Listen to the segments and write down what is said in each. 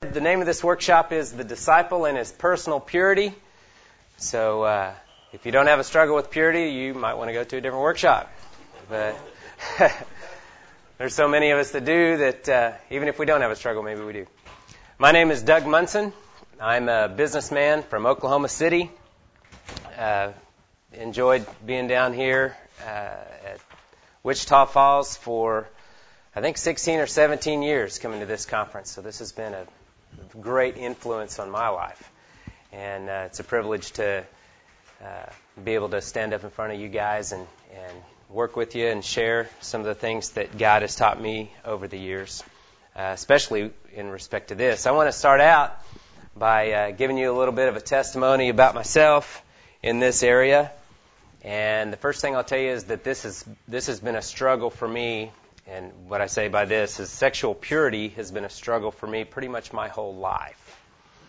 The name of this workshop is The Disciple and His Personal Purity. So if you don't have a struggle with purity, you might want to go to a different workshop. But there's so many of us that do that even if we don't have a struggle, maybe we do. My name is Doug Munson. I'm a businessman from Oklahoma City. Enjoyed being down here at Wichita Falls for, I think, 16 or 17 years coming to this conference. So this has been a great influence on my life. And it's a privilege to be able to stand up in front of you guys and work with you and share some of the things that God has taught me over the years, especially in respect to this. I want to start out by giving you a little bit of a testimony about myself in this area. And the first thing I'll tell you is that this has been a struggle for me. And what I say by this is sexual purity has been a struggle for me pretty much my whole life.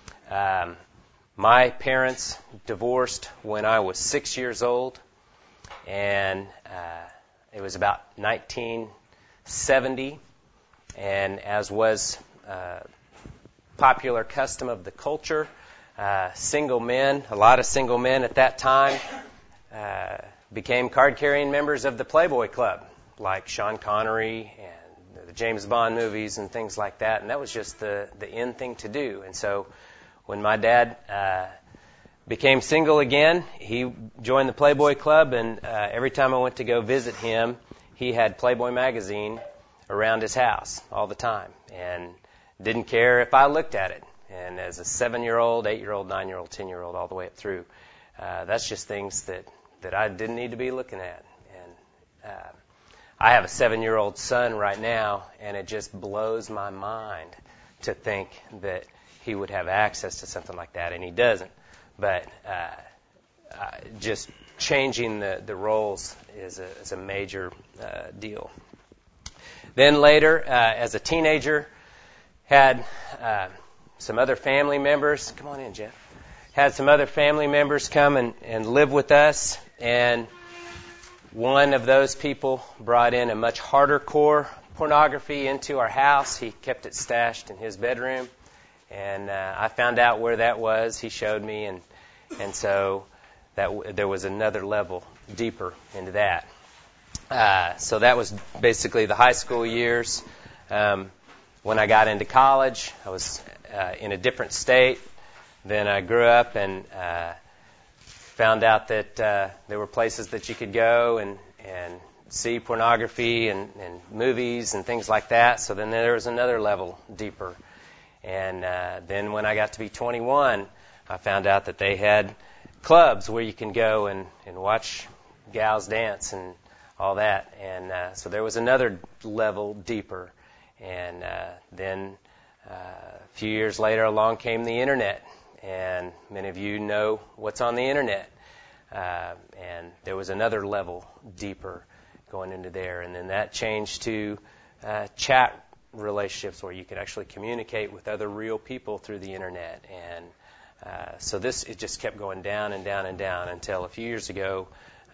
My parents divorced when I was 6 years old, and it was about 1970. And as was popular custom of the culture, a lot of single men at that time became card-carrying members of the Playboy Club, like Sean Connery and the James Bond movies and things like that. And that was just the in thing to do. And so when my dad became single again, he joined the Playboy Club, and every time I went to go visit him, he had Playboy magazine around his house all the time and didn't care if I looked at it. And as a 7-year-old, 8-year-old, 9-year-old, 10-year-old, all the way up through, that's just things that I didn't need to be looking at. And I have a 7-year-old son right now, and it just blows my mind to think that he would have access to something like that, and he doesn't. But just changing the roles is a major deal. Then later, as a teenager, had some other family members. Come on in, Jeff. Had some other family members come and live with us, and one of those people brought in a much harder core pornography into our house. He kept it stashed in his bedroom, and I found out where that was. He showed me, and so that there was another level deeper into that. So that was basically the high school years. When I got into college, I was in a different state. Then I grew up and found out that there were places that you could go and see pornography and movies and things like that. So then there was another level deeper. And then when I got to be 21, I found out that they had clubs where you can go and watch gals dance and all that. And so there was another level deeper. And then a few years later, along came the Internet. And many of you know what's on the Internet. And there was another level deeper going into there. And then that changed to chat relationships where you could actually communicate with other real people through the Internet. And so it just kept going down and down and down until a few years ago,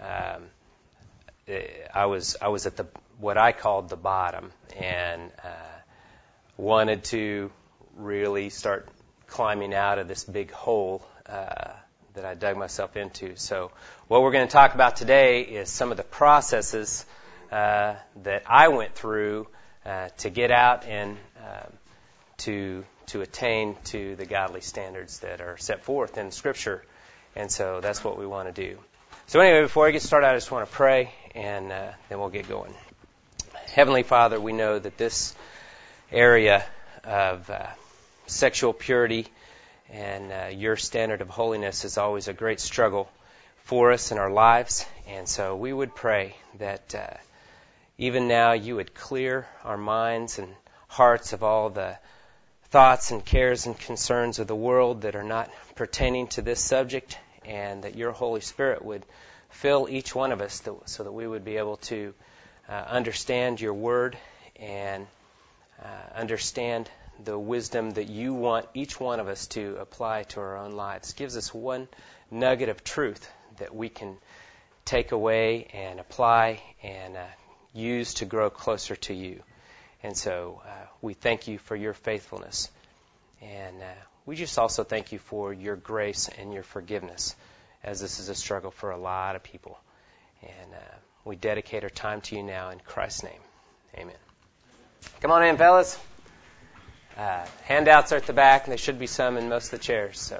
I was at what I called the bottom, and wanted to really start climbing out of this big hole that I dug myself into. So what we're going to talk about today is some of the processes that I went through to get out and to attain to the godly standards that are set forth in Scripture. And so that's what we want to do. So anyway, before I get started, I just want to pray, and then we'll get going. Heavenly Father, we know that this area of sexual purity and your standard of holiness is always a great struggle for us in our lives. And so we would pray that even now you would clear our minds and hearts of all the thoughts and cares and concerns of the world that are not pertaining to this subject, and that your Holy Spirit would fill each one of us so that we would be able to understand your word and understand the wisdom that you want each one of us to apply to our own lives. Gives us one nugget of truth that we can take away and apply and use to grow closer to you. And so we thank you for your faithfulness. And we just also thank you for your grace and your forgiveness, as this is a struggle for a lot of people. And we dedicate our time to you now in Christ's name. Amen. Come on in, fellas. Handouts are at the back, and there should be some in most of the chairs. So,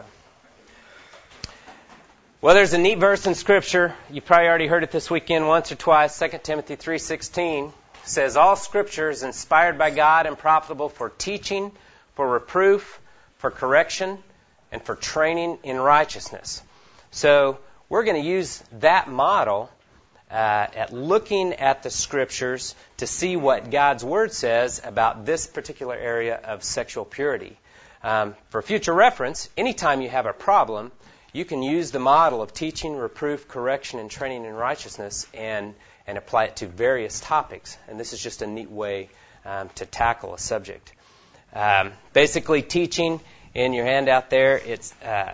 well, there's a neat verse in Scripture. You probably already heard it this weekend once or twice. 2 Timothy 3:16 says, "All Scripture is inspired by God and profitable for teaching, for reproof, for correction, and for training in righteousness." So we're going to use that model at looking at the Scriptures to see what God's Word says about this particular area of sexual purity. For future reference, anytime you have a problem, you can use the model of teaching, reproof, correction, and training in righteousness and apply it to various topics. And this is just a neat way to tackle a subject. Basically, teaching, in your handout there, it's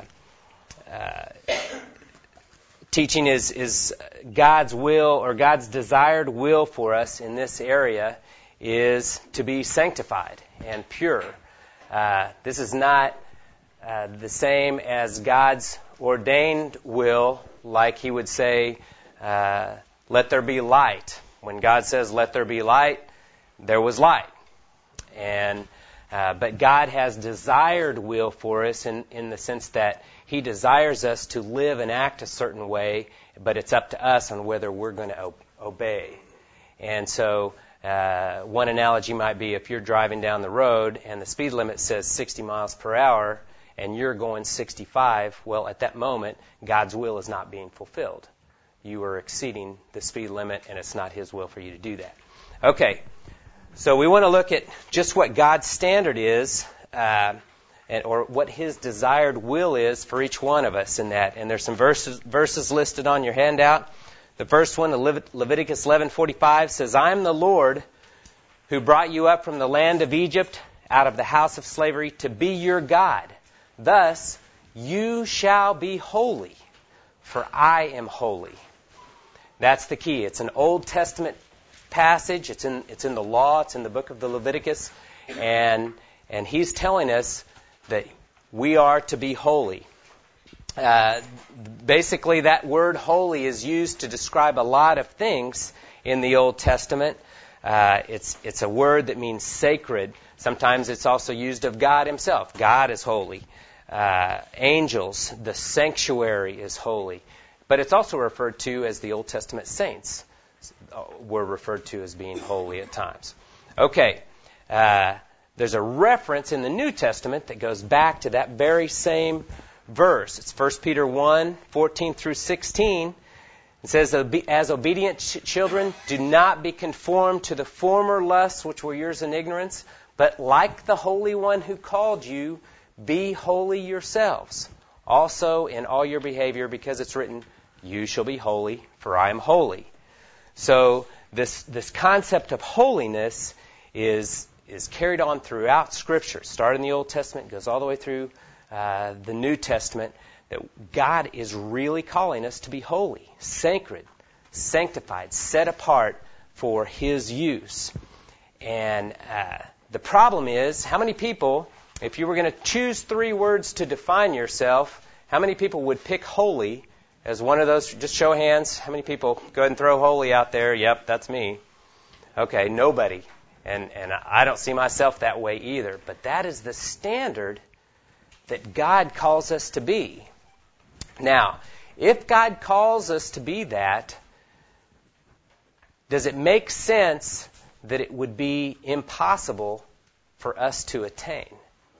teaching is God's will, or God's desired will for us in this area is to be sanctified and pure. This is not the same as God's ordained will, like He would say, let there be light. When God says, let there be light, there was light. But God has desired will for us in the sense that He desires us to live and act a certain way, but it's up to us on whether we're going to obey. And so one analogy might be if you're driving down the road and the speed limit says 60 miles per hour and you're going 65, well, at that moment, God's will is not being fulfilled. You are exceeding the speed limit, and it's not His will for you to do that. Okay, so we want to look at just what God's standard is, or what His desired will is for each one of us in that. And there's some verses listed on your handout. The first one, Leviticus 11:45, says, "I am the Lord who brought you up from the land of Egypt, out of the house of slavery, to be your God. Thus you shall be holy, for I am holy." That's the key. It's an Old Testament passage. It's in the law. It's in the book of the Leviticus. And He's telling us that we are to be holy. Basically, that word holy is used to describe a lot of things in the Old Testament. It's a word that means sacred. Sometimes it's also used of God Himself. God is holy. Angels, the sanctuary is holy. But it's also referred to as the Old Testament saints were referred to as being holy at times. Okay. There's a reference in the New Testament that goes back to that very same verse. It's 1 Peter 1:14 through 16. It says, "As obedient children, do not be conformed to the former lusts which were yours in ignorance, but like the Holy One who called you, be holy yourselves, also in all your behavior, because it's written, you shall be holy, for I am holy." So this concept of holiness is carried on throughout Scripture. Started in the Old Testament, goes all the way through the New Testament, that God is really calling us to be holy, sacred, sanctified, set apart for His use. And the problem is, how many people, if you were going to choose 3 words to define yourself, how many people would pick holy as one of those? Just show of hands. How many people? Go ahead and throw holy out there. Yep, that's me. Okay, nobody. And I don't see myself that way either. But that is the standard that God calls us to be. Now, if God calls us to be that, does it make sense that it would be impossible for us to attain?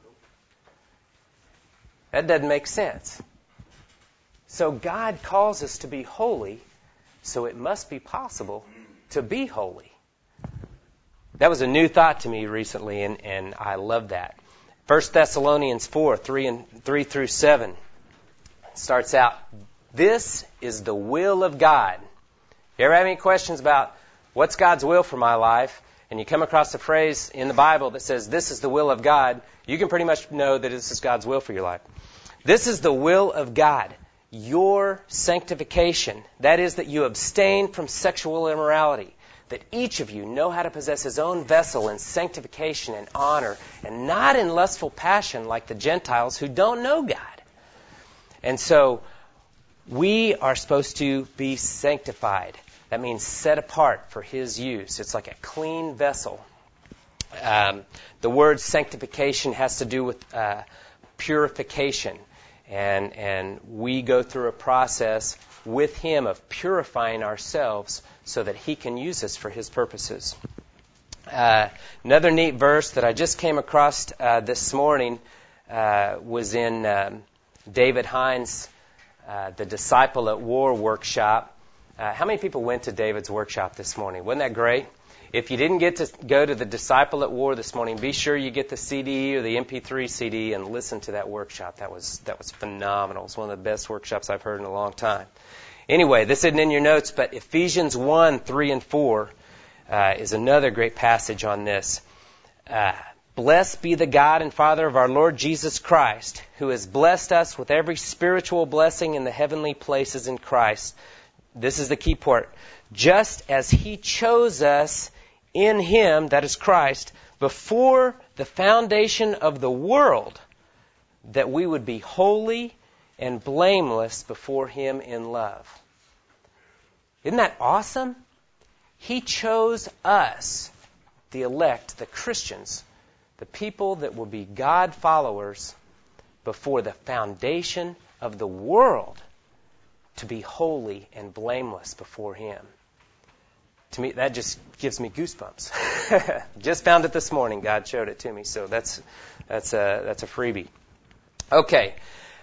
That doesn't make sense. So God calls us to be holy, so it must be possible to be holy. That was a new thought to me recently, and I love that. 1 Thessalonians 4:3 through 7 starts out, "This is the will of God." If you ever have any questions about what's God's will for my life, and you come across a phrase in the Bible that says, "This is the will of God," you can pretty much know that this is God's will for your life. "This is the will of God, your sanctification." That is, that you abstain from sexual immorality, that each of you know how to possess his own vessel in sanctification and honor, and not in lustful passion like the Gentiles who don't know God. And so we are supposed to be sanctified. That means set apart for his use. It's like a clean vessel. The word sanctification has to do with purification. And we go through a process with him of purifying ourselves so that he can use us for his purposes. Another neat verse that I just came across this morning was in David Hines' the Disciple at War workshop. How many people went to David's workshop this morning? Wasn't that great? If you didn't get to go to the Disciple at War this morning, be sure you get the CD or the MP3 CD and listen to that workshop. That was phenomenal. It's one of the best workshops I've heard in a long time. Anyway, this isn't in your notes, but Ephesians 1, 3, and 4 is another great passage on this. Blessed be the God and Father of our Lord Jesus Christ, who has blessed us with every spiritual blessing in the heavenly places in Christ. This is the key part. Just as he chose us in him, that is Christ, before the foundation of the world, that we would be holy and blameless before him in love. Isn't that awesome? He chose us, the elect, the Christians, the people that will be God followers before the foundation of the world, to be holy and blameless before him. To me, that just gives me goosebumps. Just found it this morning. God showed it to me, so that's a freebie. Okay,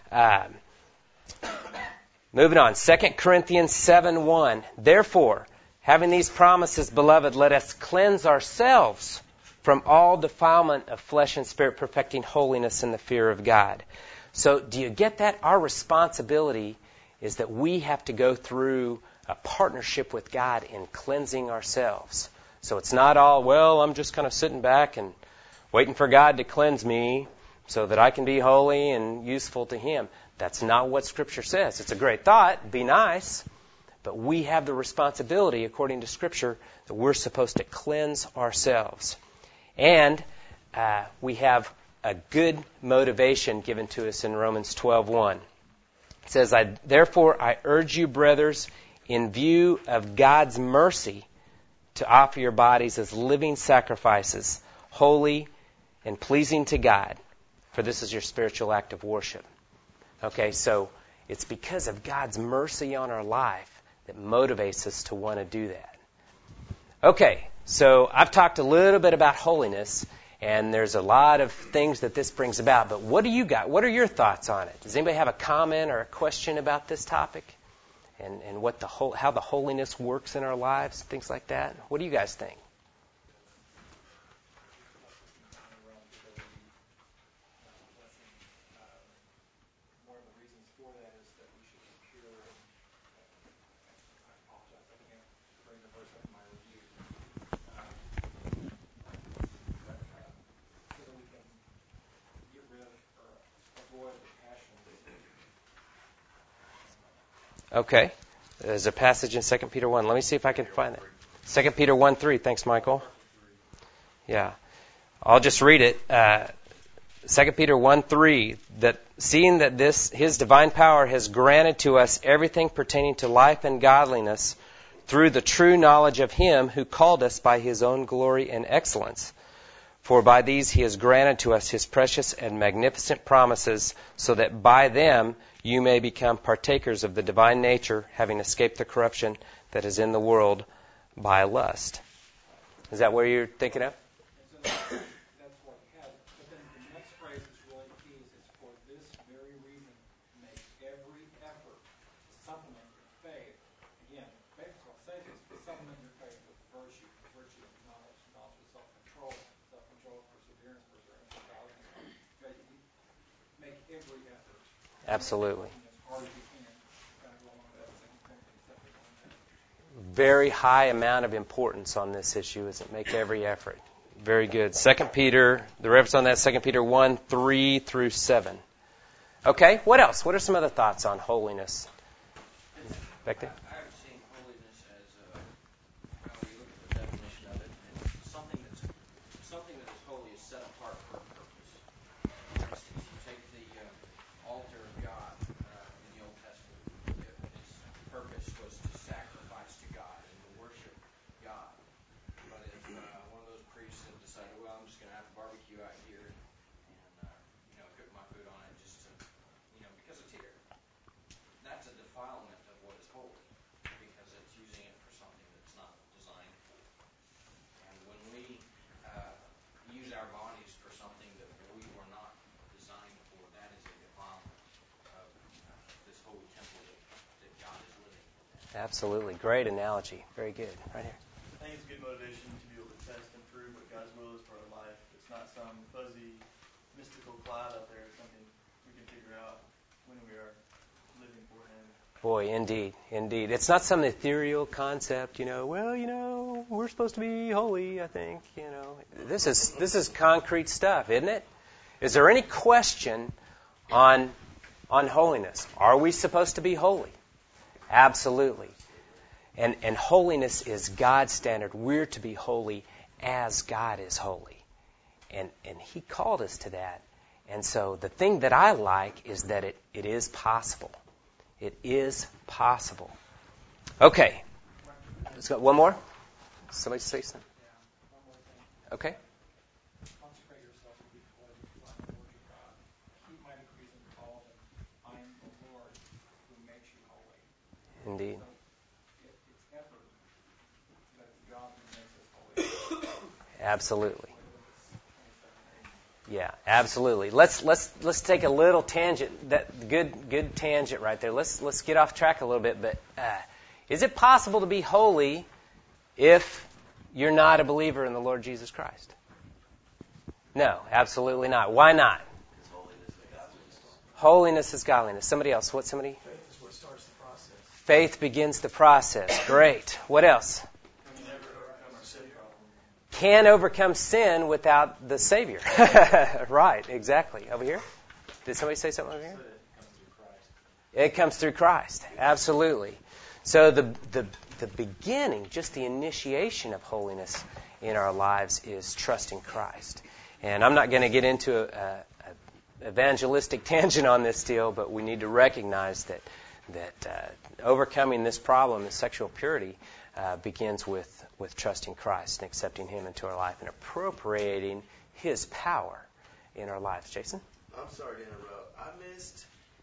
moving on. 2 Corinthians 7:1. Therefore, having these promises, beloved, let us cleanse ourselves from all defilement of flesh and spirit, perfecting holiness in the fear of God. So, do you get that? Our responsibility is that we have to go through a partnership with God in cleansing ourselves. So it's not all, well, I'm just kind of sitting back and waiting for God to cleanse me so that I can be holy and useful to him. That's not what Scripture says. It's a great thought, be nice, but we have the responsibility, according to Scripture, that we're supposed to cleanse ourselves. And we have a good motivation given to us in Romans 12:1. It says, therefore I urge you, brothers, in view of God's mercy, to offer your bodies as living sacrifices, holy and pleasing to God, for this is your spiritual act of worship. Okay, so it's because of God's mercy on our life that motivates us to want to do that. Okay, so I've talked a little bit about holiness, and there's a lot of things that this brings about. But what do you got? What are your thoughts on it? Does anybody have a comment or a question about this topic? And what how the holiness works in our lives, things like that? What do you guys think? One of the reasons for that is that we should be pure. I apologize, I can't bring the verse up in my review. So that we can get rid of or avoid the passion. Okay. There's a passage in 2 Peter 1. Let me see if I can find it. 2 Peter 1:3. Thanks, Michael. Yeah. I'll just read it. 2 Peter 1:3. That seeing that his divine power has granted to us everything pertaining to life and godliness through the true knowledge of him who called us by his own glory and excellence. For by these he has granted to us his precious and magnificent promises, so that by them you may become partakers of the divine nature, having escaped the corruption that is in the world by lust. Is that what you're thinking of? That's what it has. But then the next phrase is really key. It's for this very reason, make every effort to supplement your faith. Again, faith is what saves us, but supplement your faith with virtue. Virtue of knowledge, knowledge of self-control, perseverance, godliness. Make every effort. Absolutely. As hard as you can. Go along with that. Very high amount of importance on this issue, is it? Make every effort. Very good. 2 Peter, the reference on that, 2 Peter 1:3 through 7. Okay, what else? What are some other thoughts on holiness? Back there? I've seen holiness as how we look at the Absolutely. Great analogy. Very good. Right here. I think it's good motivation to be able to test and prove what God's will is for our life. It's not some fuzzy, mystical cloud out there. It's something we can figure out when we are living for Him. Boy, indeed, indeed. It's not some ethereal concept, we're supposed to be holy, I think, This is concrete stuff, isn't it? Is there any question on holiness? Are we supposed to be holy? Absolutely. And holiness is God's standard. We're to be holy as God is holy. And He called us to that. And so the thing that I like is that it is possible. It is possible. Okay. Let's go. One more? Somebody say something? Yeah, one more thing. Okay. Consecrate yourself to be holy, because I'm the Lord your God. Keep my decrees and call them. I am the Lord who makes you holy. Indeed. So it's effort that God who makes us holy. Absolutely. Yeah, absolutely. Let's take a little tangent. That good tangent right there. Let's get off track a little bit. But is it possible to be holy if you're not a believer in the Lord Jesus Christ? No, absolutely not. Why not? Holiness is godliness. Somebody else. What? Somebody? Faith is what starts the process. Faith begins the process. Great. What else? We never overcome our sin problem. Can overcome sin without the Savior. Right, exactly. Over here? Did somebody say something over here? It comes through Christ. Absolutely. So the beginning, just the initiation of holiness in our lives is trusting Christ. And I'm not going to get into a evangelistic tangent on this deal, but we need to recognize that overcoming this problem, the sexual purity, begins with trusting Christ and accepting Him into our life and appropriating His power in our lives. Jason? I'm sorry to interrupt. I missed,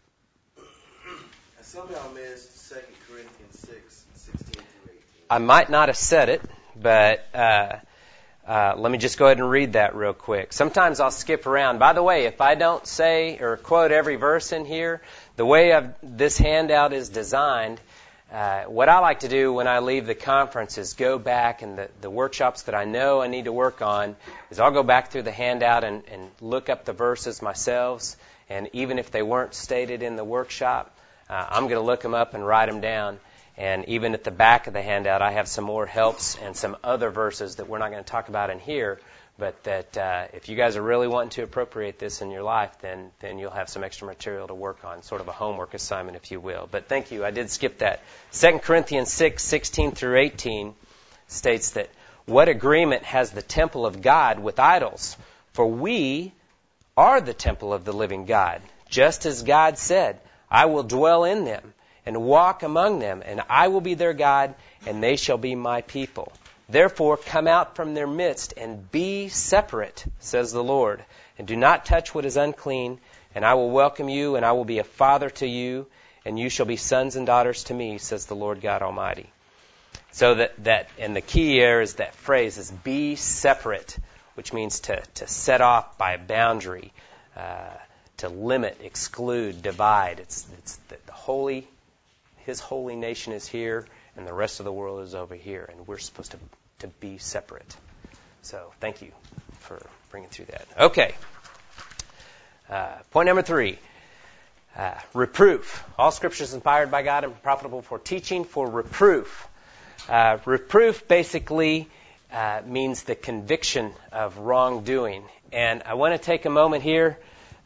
some of y'all missed 2 Corinthians 6, 16 through 18. I might not have said it, but let me just go ahead and read that real quick. Sometimes I'll skip around. By the way, if I don't say or quote every verse in here, the way this handout is designed, what I like to do when I leave the conference is go back and the workshops that I know I need to work on is I'll go back through the handout and look up the verses myself. And even if they weren't stated in the workshop, I'm going to look them up and write them down. And even at the back of the handout, I have some more helps and some other verses that we're not going to talk about in here, but that if you guys are really wanting to appropriate this in your life, then you'll have some extra material to work on, sort of a homework assignment, if you will. But thank you. I did skip that. 2 Corinthians 6, 16 through 18 states that, what agreement has the temple of God with idols? For we are the temple of the living God, just as God said, I will dwell in them and walk among them, and I will be their God, and they shall be my people. Therefore, come out from their midst and be separate, says the Lord, and do not touch what is unclean, and I will welcome you, and I will be a father to you, and you shall be sons and daughters to me, says the Lord God Almighty. So that and the key here is that phrase is be separate, which means to set off by a boundary, to limit, exclude, divide. It's the holy. His holy nation is here, and the rest of the world is over here, and we're supposed to be separate. So thank you for bringing through that. Okay. Point number 3. Reproof. All Scripture is inspired by God and profitable for teaching, for reproof. Reproof basically means the conviction of wrongdoing. And I want to take a moment here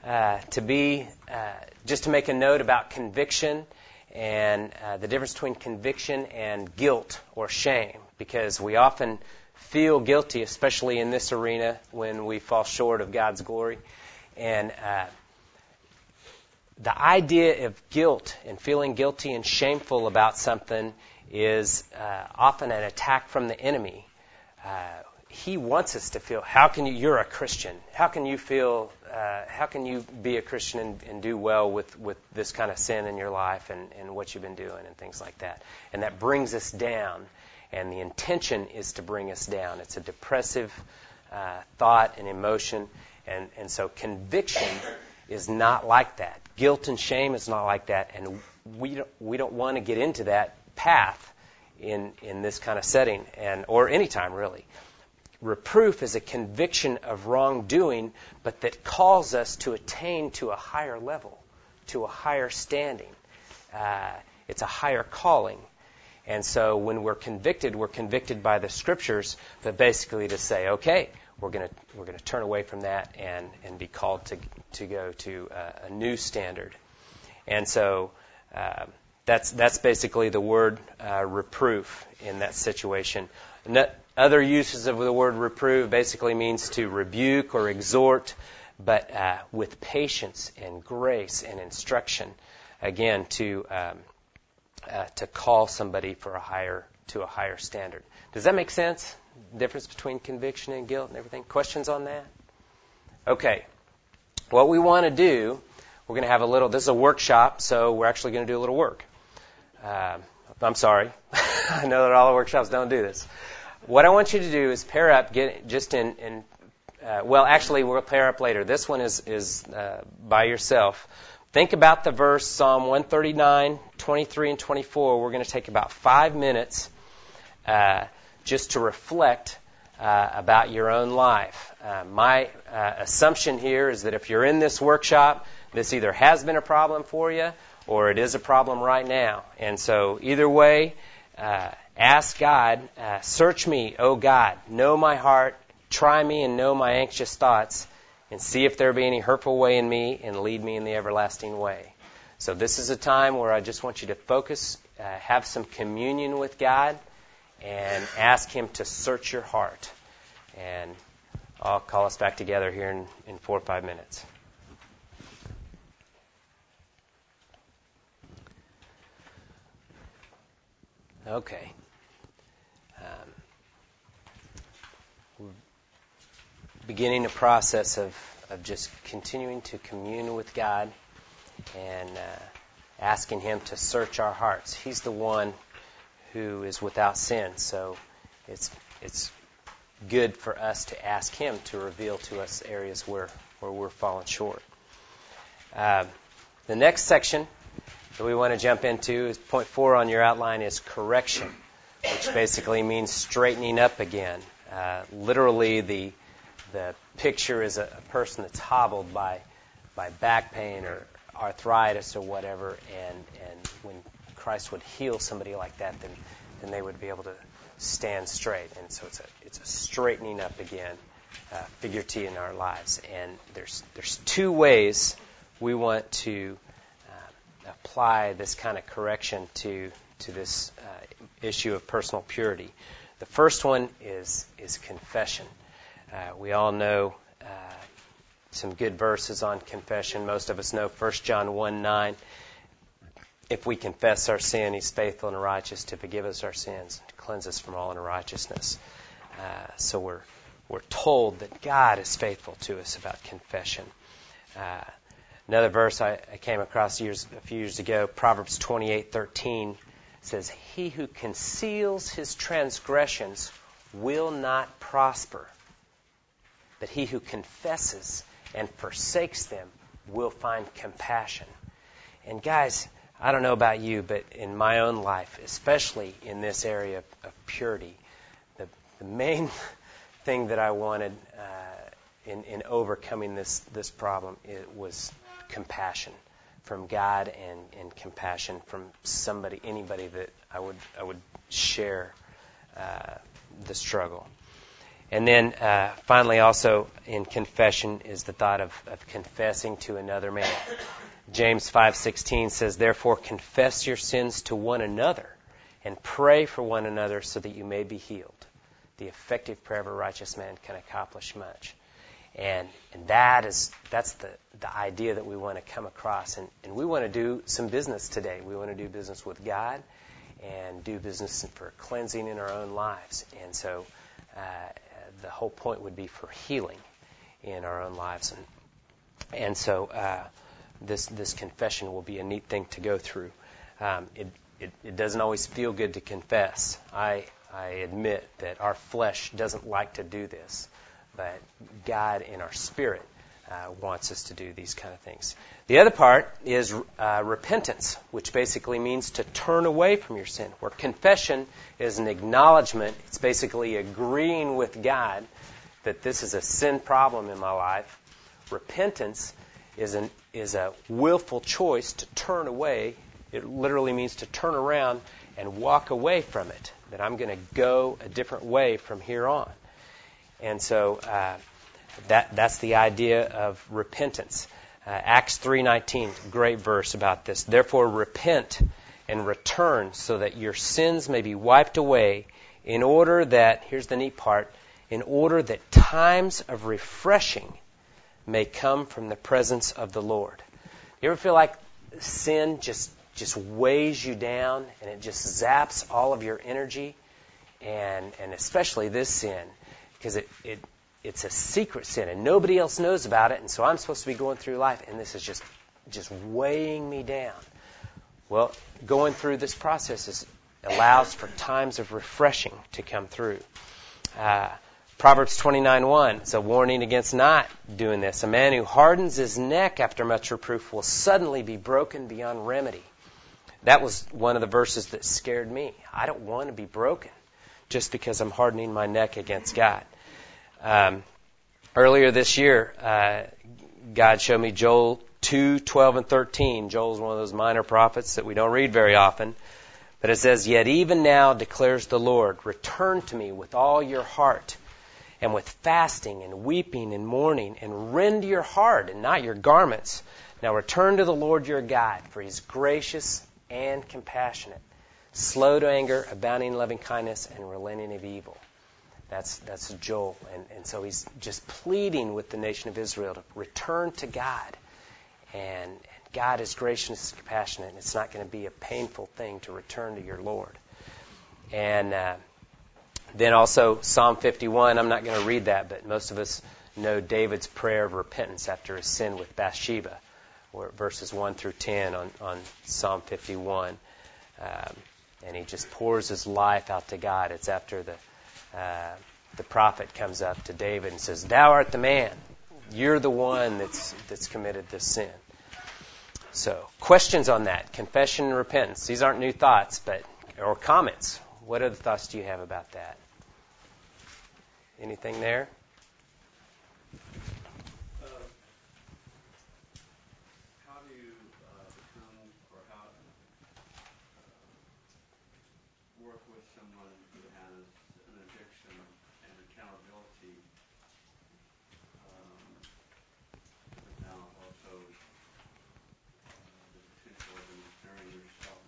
just to make a note about conviction and the difference between conviction and guilt or shame, because we often feel guilty, especially in this arena, when we fall short of God's glory. And the idea of guilt and feeling guilty and shameful about something is often an attack from the enemy. He wants us to feel, you're a Christian. How can you be a Christian and do well with this kind of sin in your life and what you've been doing and things like that? And that brings us down. And the intention is to bring us down. It's a depressive thought and emotion. And so conviction is not like that. Guilt and shame is not like that. And we don't want to get into that path in this kind of setting, or any time really. Reproof is a conviction of wrongdoing, but that calls us to attain to a higher level, to a higher standing. It's a higher calling. And so when we're convicted by the Scriptures, but basically to say, okay, we're going to turn away from that and be called to go to a new standard. And so that's basically the word reproof in that situation. Other uses of the word reprove basically means to rebuke or exhort, but with patience and grace and instruction, again, to call somebody to a higher standard. Does that make sense? Difference between conviction and guilt and everything? Questions on that? Okay. What we want to do, we're going to have this is a workshop, so we're actually going to do a little work. I'm sorry. I know that all the workshops don't do this. What I want you to do is pair up, actually we'll pair up later. This one is by yourself. Think about the verse, Psalm 139, 23, and 24. We're going to take about 5 minutes just to reflect about your own life. My assumption here is that if you're in this workshop, this either has been a problem for you or it is a problem right now. And so either way, ask God, search me, O God, know my heart, try me and know my anxious thoughts, and see if there be any hurtful way in me, and lead me in the everlasting way. So this is a time where I just want you to focus, have some communion with God, and ask Him to search your heart. And I'll call us back together here in 4 or 5 minutes. Okay. We're beginning a process of just continuing to commune with God and asking Him to search our hearts. He's the one who is without sin, so it's good for us to ask Him to reveal to us areas where we're falling short. The next section that we want to jump into is point 4 on your outline is correction, which basically means straightening up again. Literally, the picture is a person that's hobbled by back pain or arthritis or whatever, and when Christ would heal somebody like that, then they would be able to stand straight. And so it's a straightening up again, figure T in our lives. And there's 2 ways we want to apply this kind of correction to this issue of personal purity. The first one is confession. We all know some good verses on confession. Most of us know 1 John 1:9. If we confess our sin, He's faithful and righteous to forgive us our sins and to cleanse us from all unrighteousness. So we're told that God is faithful to us about confession. Another verse I came across a few years ago, Proverbs 28:13, says, "He who conceals his transgressions will not prosper, but he who confesses and forsakes them will find compassion." And guys, I don't know about you, but in my own life, especially in this area of purity, the main thing that I wanted in overcoming this problem, it was compassion from God and compassion from anybody that I would share the struggle. And then finally also in confession is the thought of confessing to another man. James 5:16 says, "Therefore confess your sins to one another and pray for one another so that you may be healed. The effective prayer of a righteous man can accomplish much." And that's the idea that we want to come across. And we want to do some business today. We want to do business with God and do business for cleansing in our own lives. And so the whole point would be for healing in our own lives. And so this confession will be a neat thing to go through. It doesn't always feel good to confess. I admit that our flesh doesn't like to do this. But God in our spirit wants us to do these kind of things. The other part is repentance, which basically means to turn away from your sin. Where confession is an acknowledgement, it's basically agreeing with God that this is a sin problem in my life. Repentance is a willful choice to turn away. It literally means to turn around and walk away from it, that I'm going to go a different way from here on. And so that's the idea of repentance. Acts 3:19, great verse about this. Therefore repent and return so that your sins may be wiped away, in order that, here's the neat part, in order that times of refreshing may come from the presence of the Lord. You ever feel like sin just weighs you down and it just zaps all of your energy? And especially this sin, because it's a secret sin and nobody else knows about it, and so I'm supposed to be going through life and this is just weighing me down. Well, going through this process allows for times of refreshing to come through. Proverbs 29:1 is a warning against not doing this. A man who hardens his neck after much reproof will suddenly be broken beyond remedy. That was one of the verses that scared me. I don't want to be broken just because I'm hardening my neck against God. Earlier this year, God showed me Joel 2:12 and 13. Joel is one of those minor prophets that we don't read very often. But it says, "Yet even now declares the Lord, return to me with all your heart, and with fasting and weeping and mourning, and rend your heart and not your garments. Now return to the Lord your God, for He's gracious and compassionate, slow to anger, abounding in loving kindness, and relenting of evil." That's Joel. And so he's just pleading with the nation of Israel to return to God. And God is gracious and compassionate, and it's not going to be a painful thing to return to your Lord. And then also Psalm 51, I'm not going to read that, but most of us know David's prayer of repentance after his sin with Bathsheba, verses 1 through 10 on Psalm 51. And he just pours his life out to God. It's after the prophet comes up to David and says, "Thou art the man. You're the one that's committed this sin." So, questions on that, confession and repentance. These aren't new thoughts, or comments. What other thoughts do you have about that? Anything there? How do you become, or how work with someone who has an addiction and accountability, but now also the potential of ensnaring yourself?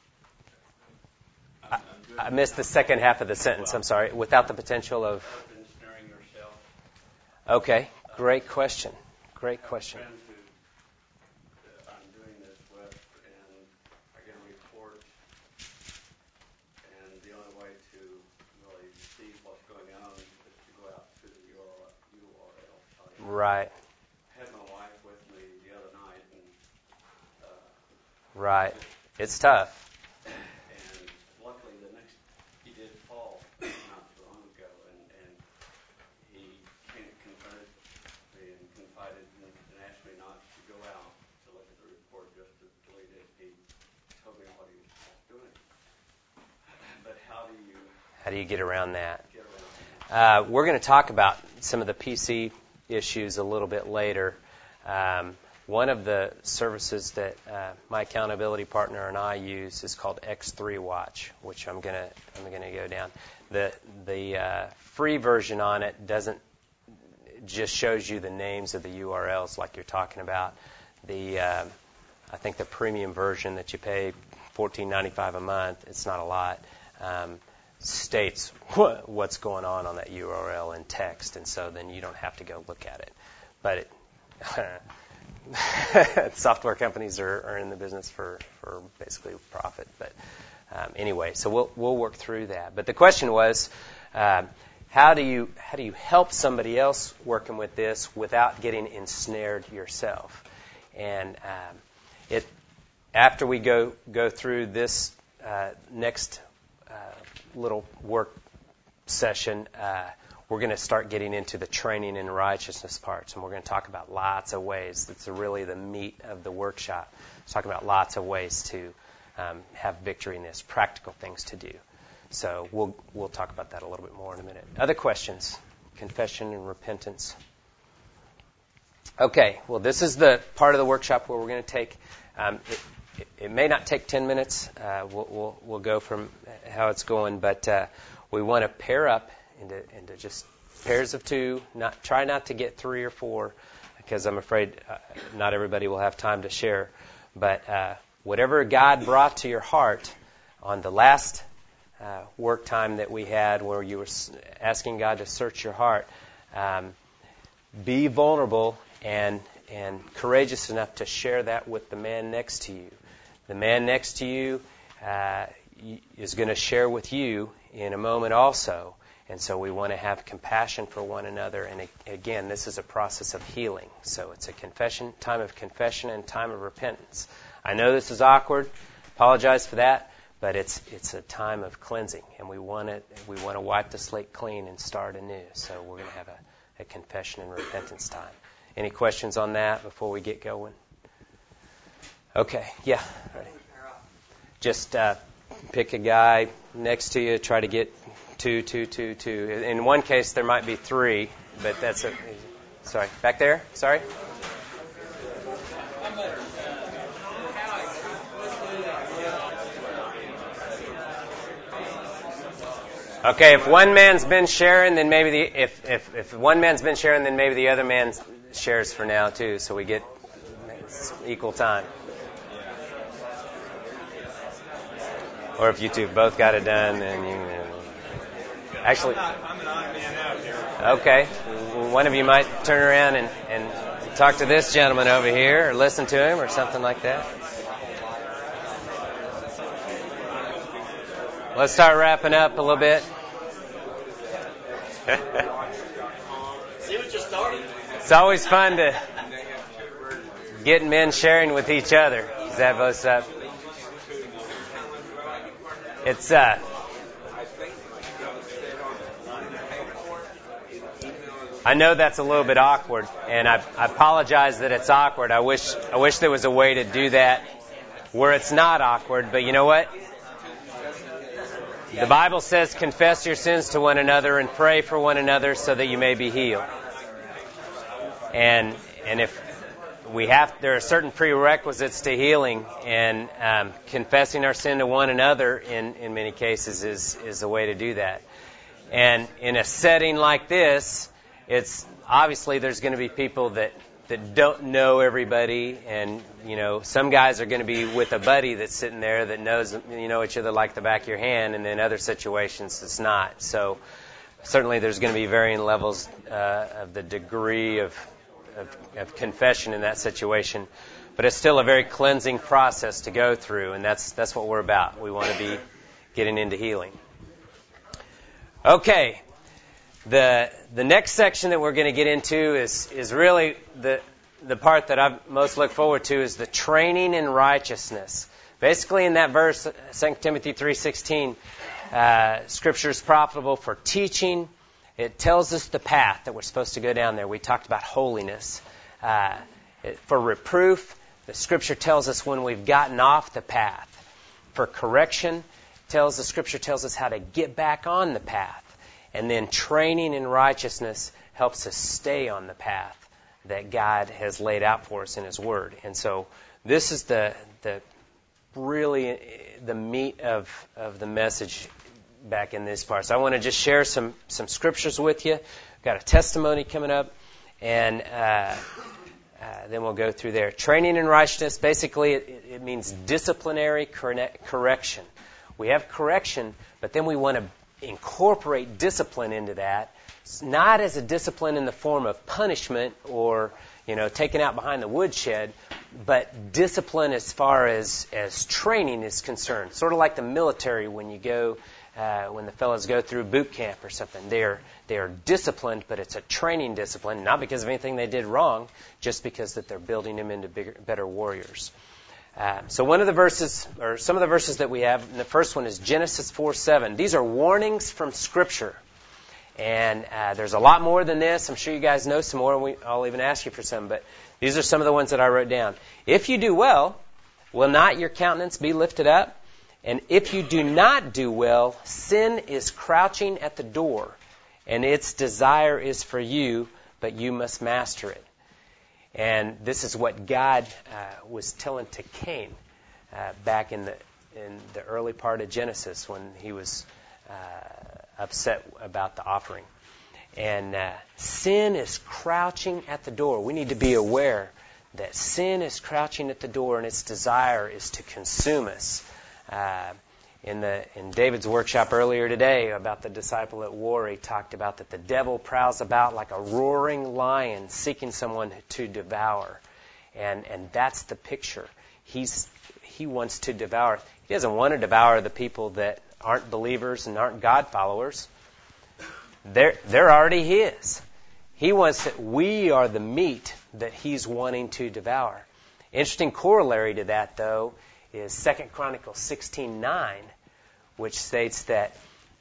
I missed the second half of the sentence. I'm sorry. Without the potential of Ensnaring yourself. Okay. Great question. Great question. I have a friend who I'm doing this with, and I get a report, and the only way to really see what's going on is to go out to the URL site. Right. I had my wife with me the other night, and Right. It's tough. and luckily he did fall not too long ago, and he confronted me and confided and asked me not to go out to look at the report, just to delete it. He told me what he was doing. But how do you get around that? get around that? We're going to talk about some of the PC issues a little bit later. One of the services that my accountability partner and I use is called X3 Watch, which I'm gonna go down. The free version on it just shows you the names of the URLs like you're talking about. I think the premium version that you pay $14.95 a month, it's not a lot, states what's going on that URL in text, and so then you don't have to go look at it. But software companies are in the business for basically profit. But anyway, so we'll work through that. But the question was, how do you help somebody else working with this without getting ensnared yourself? And after we go through this next little work session, we're going to start getting into the training in righteousness parts, and we're going to talk about lots of ways. That's really the meat of the workshop. Let's talk about lots of ways to have victory in this, practical things to do. So we'll talk about that a little bit more in a minute. Other questions? Confession and repentance. Okay, well, this is the part of the workshop where we're going to take. It may not take 10 minutes. We'll go from how it's going, but we want to pair up into just pairs of two. Try not to get 3 or 4, because I'm afraid not everybody will have time to share. But whatever God brought to your heart on the last work time that we had, where you were asking God to search your heart, be vulnerable and courageous enough to share that with the man next to you. The man next to you is going to share with you in a moment also. And so we want to have compassion for one another. And again, this is a process of healing. So it's a time of confession and time of repentance. I know this is awkward. Apologize for that. But it's a time of cleansing, and we want to wipe the slate clean and start anew. So we're going to have a confession and repentance time. Any questions on that before we get going? Okay, yeah. Right. Just pick a guy next to you. Try to get 2, 2, 2, 2. In one case, there might be 3, but that's a. Sorry, back there. Sorry. Okay, if one man's been sharing, then maybe if one man's been sharing, then maybe the other man shares for now too, so we get equal time. Or if you two both got it done, then you actually. I'm an odd man out here. Okay, one of you might turn around and talk to this gentleman over here, or listen to him, or something like that. Let's start wrapping up a little bit. See what you started? It's always fun to get men sharing with each other. Is that both up? It's I know that's a little bit awkward, and I apologize that it's awkward. I wish there was a way to do that where it's not awkward, but you know what? The Bible says, confess your sins to one another and pray for one another so that you may be healed. And if there are certain prerequisites to healing, and confessing our sin to one another in many cases is a way to do that. And in a setting like this, it's obviously there's going to be people that don't know everybody, and some guys are going to be with a buddy that's sitting there that knows each other like the back of your hand, and in other situations it's not. So certainly there's going to be varying levels of the degree of confession in that situation, but it's still a very cleansing process to go through, and that's what we're about. We want to be getting into healing. Okay. The next section that we're going to get into is really the part that I most look forward to, is the training in righteousness. Basically, in that verse, 2 Timothy 3:16, Scripture is profitable for teaching. It tells us the path that we're supposed to go down there. We talked about holiness. For reproof, the Scripture tells us when we've gotten off the path. For correction, the Scripture tells us how to get back on the path. And then training in righteousness helps us stay on the path that God has laid out for us in His Word. And so this is the really the meat of the message back in this part. So I want to just share some scriptures with you. I've got a testimony coming up, and then we'll go through there. Training in righteousness, basically it means disciplinary correction. We have correction, but then we want to incorporate discipline into that. It's not as a discipline in the form of punishment or taken out behind the woodshed, but discipline as far as training is concerned. Sort of like the military when you go when the fellows go through boot camp or something. They are disciplined, but it's a training discipline, not because of anything they did wrong, just because that they're building them into better warriors. So one of the verses, or some of the verses that we have, and the first one is Genesis 4:7. These are warnings from Scripture. And there's a lot more than this. I'm sure you guys know some more, and I'll even ask you for some. But these are some of the ones that I wrote down. If you do well, will not your countenance be lifted up? And if you do not do well, sin is crouching at the door, and its desire is for you, but you must master it. And this is what God was telling to Cain back in the early part of Genesis when he was upset about the offering. And sin is crouching at the door. We need to be aware that sin is crouching at the door, and its desire is to consume us. In David's workshop earlier today about the disciple at war, he talked about that the devil prowls about like a roaring lion seeking someone to devour. And that's the picture. He wants to devour. He doesn't want to devour the people that aren't believers and aren't God followers. They're already his. He wants that we are the meat that he's wanting to devour. Interesting corollary to that, though, is 2 Chronicles 16:9, which states that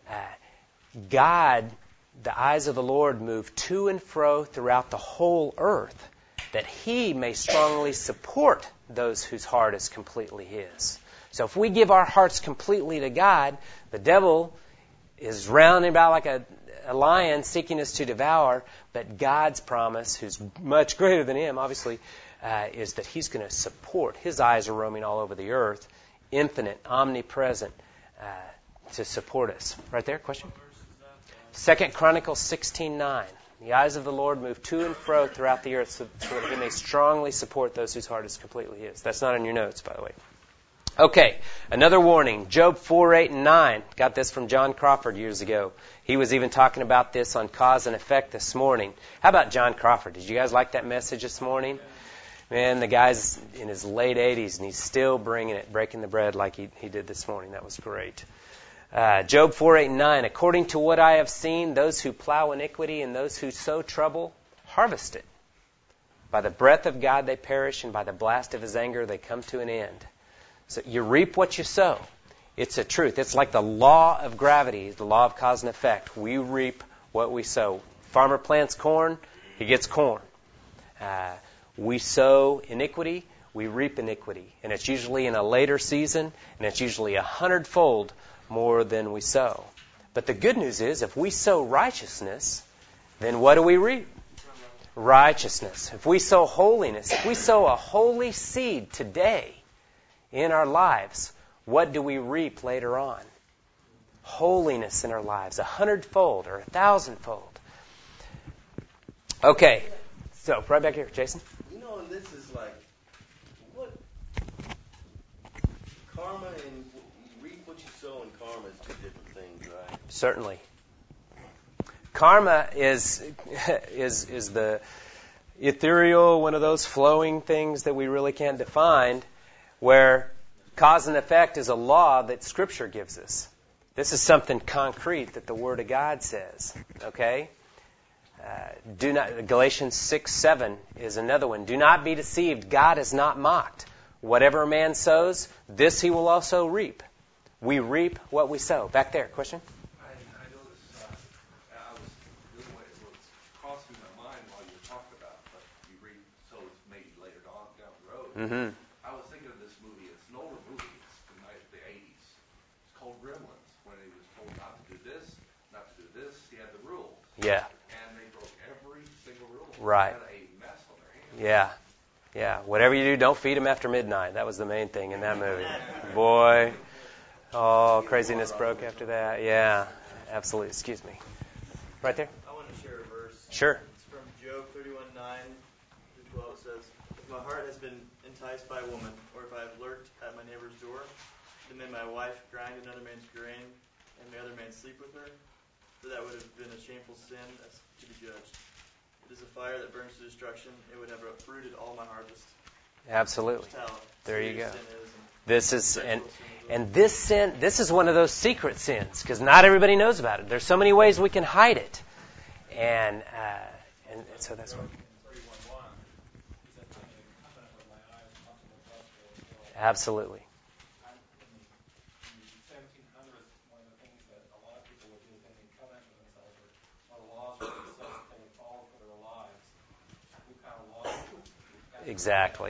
God, the eyes of the Lord, move to and fro throughout the whole earth, that he may strongly support those whose heart is completely his. So if we give our hearts completely to God, the devil is rounding about like a lion seeking us to devour, but God's promise, who's much greater than him, obviously, is that he's going to support. His eyes are roaming all over the earth, infinite, omnipresent, to support us. Right there, question? 2 Chronicles 16:9. The eyes of the Lord move to and fro throughout the earth so that he may strongly support those whose heart is completely his. That's not in your notes, by the way. Okay, another warning. Job 4:8 and 9. Got this from John Crawford years ago. He was even talking about this on Cause and Effect this morning. How about John Crawford? Did you guys like that message this morning? Man, the guy's in his late 80s, and he's still bringing it, breaking the bread like he did this morning. That was great. Job 4:8 and 9. According to what I have seen, those who plow iniquity and those who sow trouble harvest it. By the breath of God they perish, and by the blast of his anger they come to an end. So you reap what you sow. It's a truth. It's like the law of gravity, the law of cause and effect. We reap what we sow. Farmer plants corn, he gets corn. We sow iniquity, we reap iniquity. And it's usually in a later season, and it's usually 100-fold more than we sow. But the good news is, if we sow righteousness, then what do we reap? Righteousness. If we sow holiness, if we sow a holy seed today in our lives, what do we reap later on? Holiness in our lives, 100-fold or 1,000-fold. Okay, so right back here, Jason. You know, and this is like, what? Karma and you reap what you sow, and karma is two different things, right? Certainly. Karma is the ethereal, one of those flowing things that we really can't define, where cause and effect is a law that Scripture gives us. This is something concrete that the Word of God says. Okay? Galatians 6:7 is another one. Do not be deceived. God is not mocked. Whatever a man sows, this he will also reap. We reap what we sow. Back there, question? I noticed, this was crossing my mind while you were talking about, but you read, so it's maybe later on down the road. Mm-hmm. I was thinking of this movie. It's an older movie. It's from the 80s. It's called Gremlins. When he was told not to do this, not to do this, he had the rules. Yeah. And they broke every single rule. Right. They had a mess on their hands. Yeah. Yeah. Whatever you do, don't feed him after midnight. That was the main thing in that movie. Boy. Oh, craziness broke after that. Yeah. Absolutely. Excuse me. Right there? I want to share a verse. Sure. It's from Job 31:9-12. It says, if my heart has been enticed by a woman, or if I have lurked at my neighbor's door, then may my wife grind another man's grain, and may other man sleep with her. For that would have been a shameful sin as to be judged. It is a fire that burns to destruction. It would have uprooted all my harvest. Absolutely. Just how There you serious go. sin is, This is sexual sin as well. and this sin. This is one of those secret sins because not everybody knows about it. There's so many ways we can hide it, and so that's what. Absolutely. In the 1700s, one of the things that a lot of people would do is they made covenant with themselves or Exactly.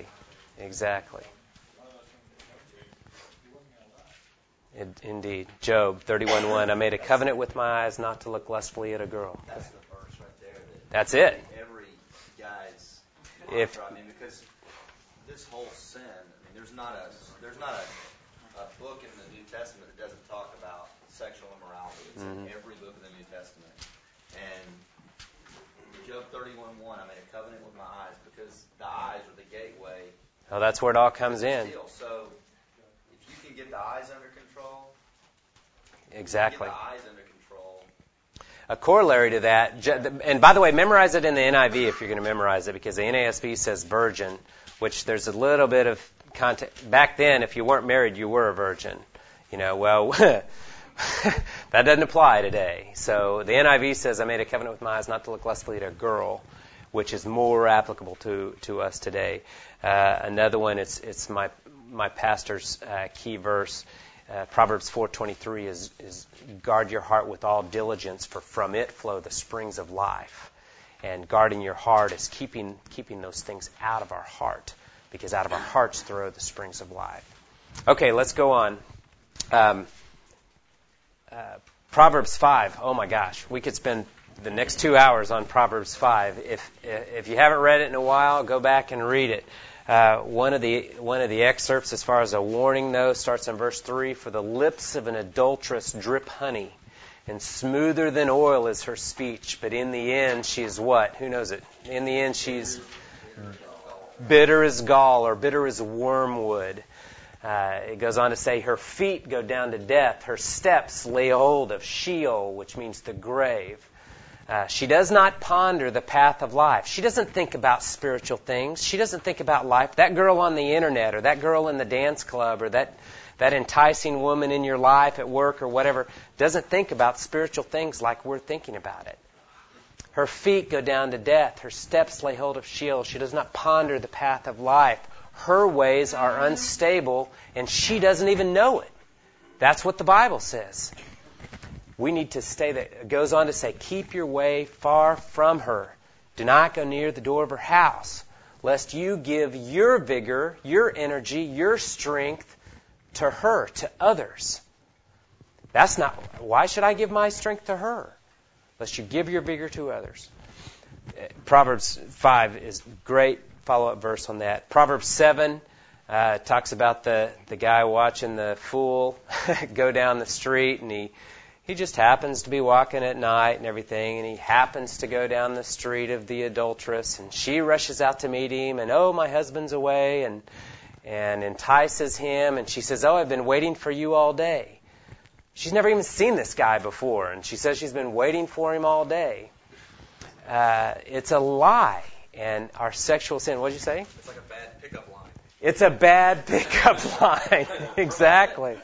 Indeed. Job 31:1. I made a covenant with my eyes not to look lustfully at a girl. That's the verse right there. That's it. Every guy's If mantra. I mean, because this whole sin. I mean, there's not a book in the New Testament that doesn't talk about sexual immorality. It's in every book of the New Testament. And Job 31:1. I made a covenant with my eyes, because the eyes are the gateway. Oh, that's where it all comes in. So if you can get the eyes under control, Exactly. get the eyes under control. A corollary to that, and by the way, memorize it in the NIV if you're going to memorize it, because the NASB says virgin, which there's a little bit of context. Back then, if you weren't married, you were a virgin. Well, that doesn't apply today. So the NIV says, I made a covenant with my eyes not to look lustfully at a girl, which is more applicable to us today. Another one, it's my pastor's key verse. Proverbs 4:23 is guard your heart with all diligence, for from it flow the springs of life. And guarding your heart is keeping those things out of our heart, because out of our hearts flow the springs of life. Okay, let's go on. Proverbs 5. Oh my gosh, we could spend the next 2 hours on Proverbs 5. If you haven't read it in a while, go back and read it. One of the excerpts, as far as a warning, though, starts in verse 3. For the lips of an adulteress drip honey, and smoother than oil is her speech. But in the end, she is what? Who knows it? In the end, she's bitter as gall, or bitter as wormwood. It goes on to say, her feet go down to death. Her steps lay hold of Sheol, which means the grave. She does not ponder the path of life. She doesn't think about spiritual things. She doesn't think about life. That girl on the internet, or that girl in the dance club, or that enticing woman in your life at work or whatever, doesn't think about spiritual things like we're thinking about it. Her feet go down to death. Her steps lay hold of Sheol. She does not ponder the path of life. Her ways are unstable, and she doesn't even know it. That's what the Bible says. We need to stay there. It goes on to say, keep your way far from her. Do not go near the door of her house, lest you give your vigor, your energy, your strength to her, to others. That's not, why should I give my strength to her? Lest you give your vigor to others. Proverbs 5 is great follow-up verse on that. Proverbs 7 talks about the guy watching the fool go down the street, and he just happens to be walking at night and everything, and he happens to go down the street of the adulteress, and she rushes out to meet him, and oh, my husband's away, and entices him, and she says, oh, I've been waiting for you all day. She's never even seen this guy before, and she says she's been waiting for him all day. It's a lie. And our sexual sin, what did you say? It's like a bad pickup line. It's a bad pickup line. Exactly.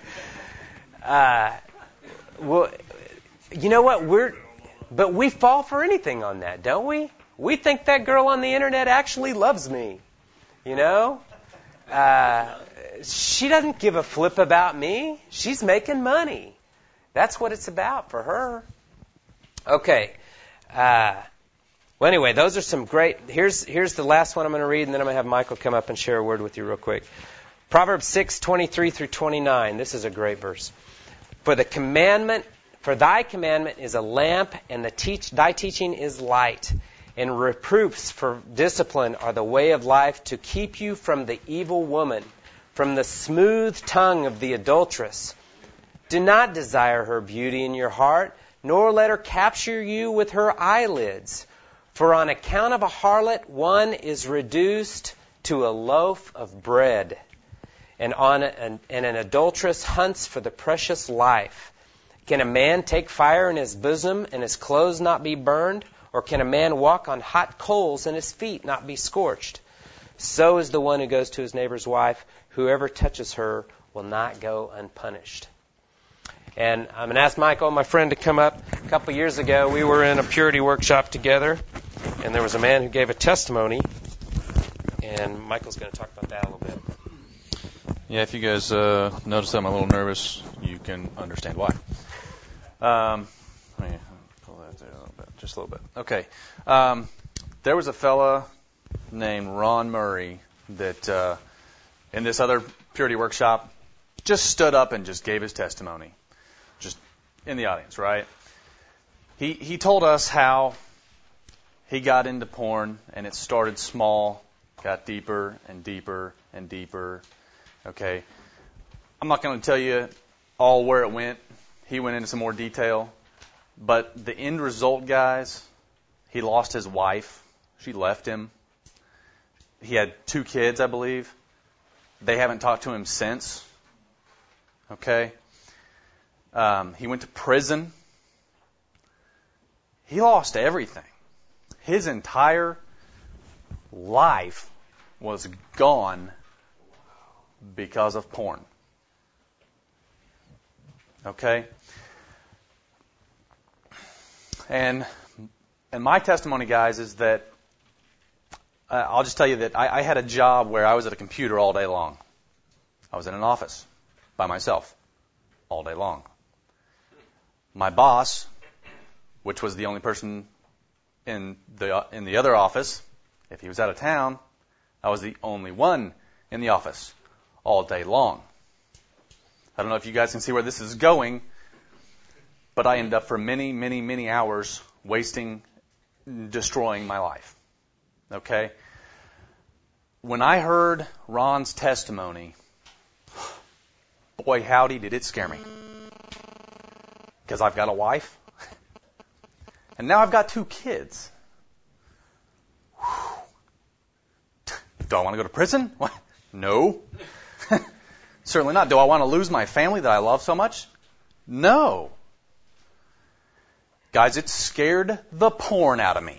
Well, you know what? But we fall for anything on that, don't we? We think that girl on the internet actually loves me. She doesn't give a flip about me. She's making money. That's what it's about for her. Okay. Well, anyway, those are some great... Here's the last one I'm going to read, and then I'm going to have Michael come up and share a word with you real quick. Proverbs 6:23 through 29. This is a great verse. For thy commandment is a lamp, and thy teaching is light. And reproofs for discipline are the way of life, to keep you from the evil woman, from the smooth tongue of the adulteress. Do not desire her beauty in your heart, nor let her capture you with her eyelids. For on account of a harlot, one is reduced to a loaf of bread, and an adulteress hunts for the precious life. Can a man take fire in his bosom and his clothes not be burned? Or can a man walk on hot coals and his feet not be scorched? So is the one who goes to his neighbor's wife. Whoever touches her will not go unpunished. And I'm going to ask Michael, my friend, to come up. A couple years ago, we were in a purity workshop together, and there was a man who gave a testimony, and Michael's going to talk about that a little bit. Yeah, if you guys notice that I'm a little nervous, you can understand why. Let me pull that there a little bit, just a little bit. Okay. There was a fella named Ron Murray that in this other purity workshop just stood up and just gave his testimony, just in the audience, right? He told us how he got into porn, and it started small, got deeper and deeper and deeper. Okay, I'm not going to tell you all where it went. He went into some more detail. But the end result, guys, he lost his wife. She left him. He had 2 kids, I believe. They haven't talked to him since. Okay? He went to prison. He lost everything. His entire life was gone because of porn. Okay? And my testimony, guys, is that I'll just tell you that I had a job where I was at a computer all day long. I was in an office by myself all day long. My boss, which was the only person in the other office, if he was out of town, I was the only one in the office all day long. I don't know if you guys can see where this is going, but I ended up for many, many, many hours destroying my life. Okay? When I heard Ron's testimony, boy, howdy, did it scare me. Because I've got a wife, and now I've got 2 kids. Do I want to go to prison? What? No. Certainly not. Do I want to lose my family that I love so much? No. Guys, it scared the porn out of me.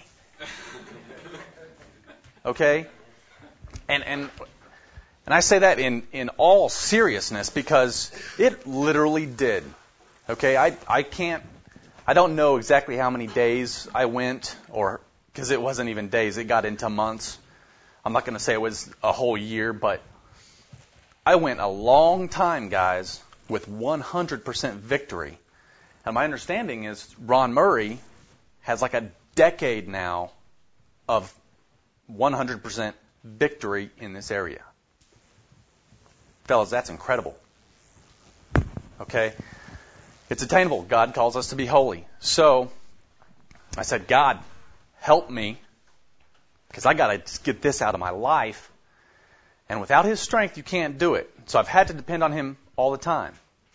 Okay? And I say that in all seriousness because it literally did. Okay? I don't know exactly how many days I went, or because it wasn't even days, it got into months. I'm not going to say it was a whole year, but I went a long time, guys, with 100% victory. And my understanding is Ron Murray has like a decade now of 100% victory in this area. Fellas, that's incredible. Okay? It's attainable. God calls us to be holy. So I said, God, help me, because I got to get this out of my life. And without His strength, you can't do it. So I've had to depend on Him all the time.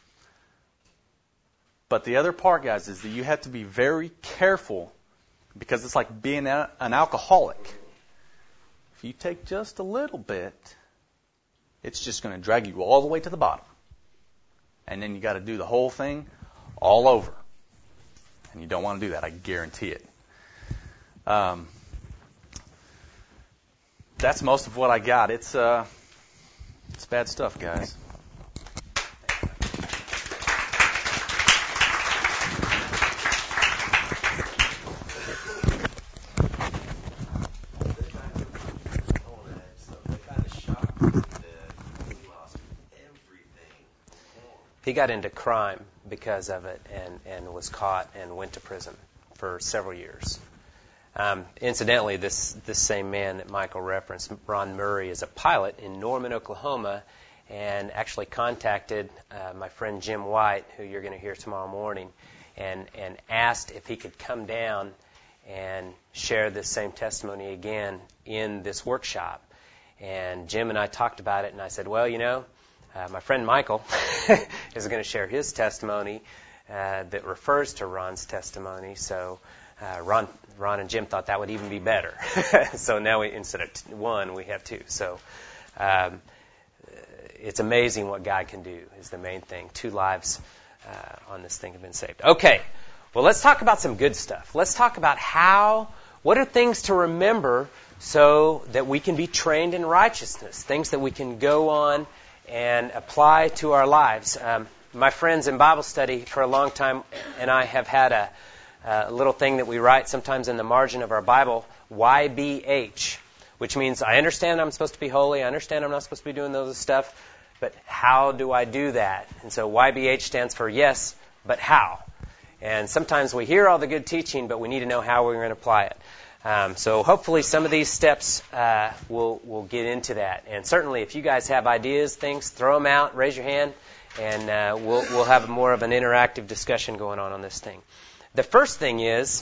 But the other part, guys, is that you have to be very careful, because it's like being an alcoholic. If you take just a little bit, it's just going to drag you all the way to the bottom. And then you got to do the whole thing all over. And you don't want to do that, I guarantee it. That's most of what I got. It's bad stuff, guys. He got into crime because of it and was caught and went to prison for several years. Incidentally, this same man that Michael referenced, Ron Murray, is a pilot in Norman, Oklahoma, and actually contacted my friend Jim White, who you're going to hear tomorrow morning, and asked if he could come down and share this same testimony again in this workshop. And Jim and I talked about it, and I said, well, my friend Michael is going to share his testimony that refers to Ron's testimony. So Ron and Jim thought that would even be better. So now instead of 1, we have 2. So it's amazing what God can do is the main thing. 2 lives on this thing have been saved. Okay, well, let's talk about some good stuff. Let's talk about what are things to remember so that we can be trained in righteousness, things that we can go on and apply to our lives. My friends in Bible study for a long time and I have had a little thing that we write sometimes in the margin of our Bible, YBH, which means I understand I'm supposed to be holy, I understand I'm not supposed to be doing those stuff, but how do I do that? And so YBH stands for yes, but how? And sometimes we hear all the good teaching, but we need to know how we're going to apply it. So hopefully some of these steps we'll get into that. And certainly if you guys have ideas, things, throw them out, raise your hand, and we'll have more of an interactive discussion going on this thing. The first thing is,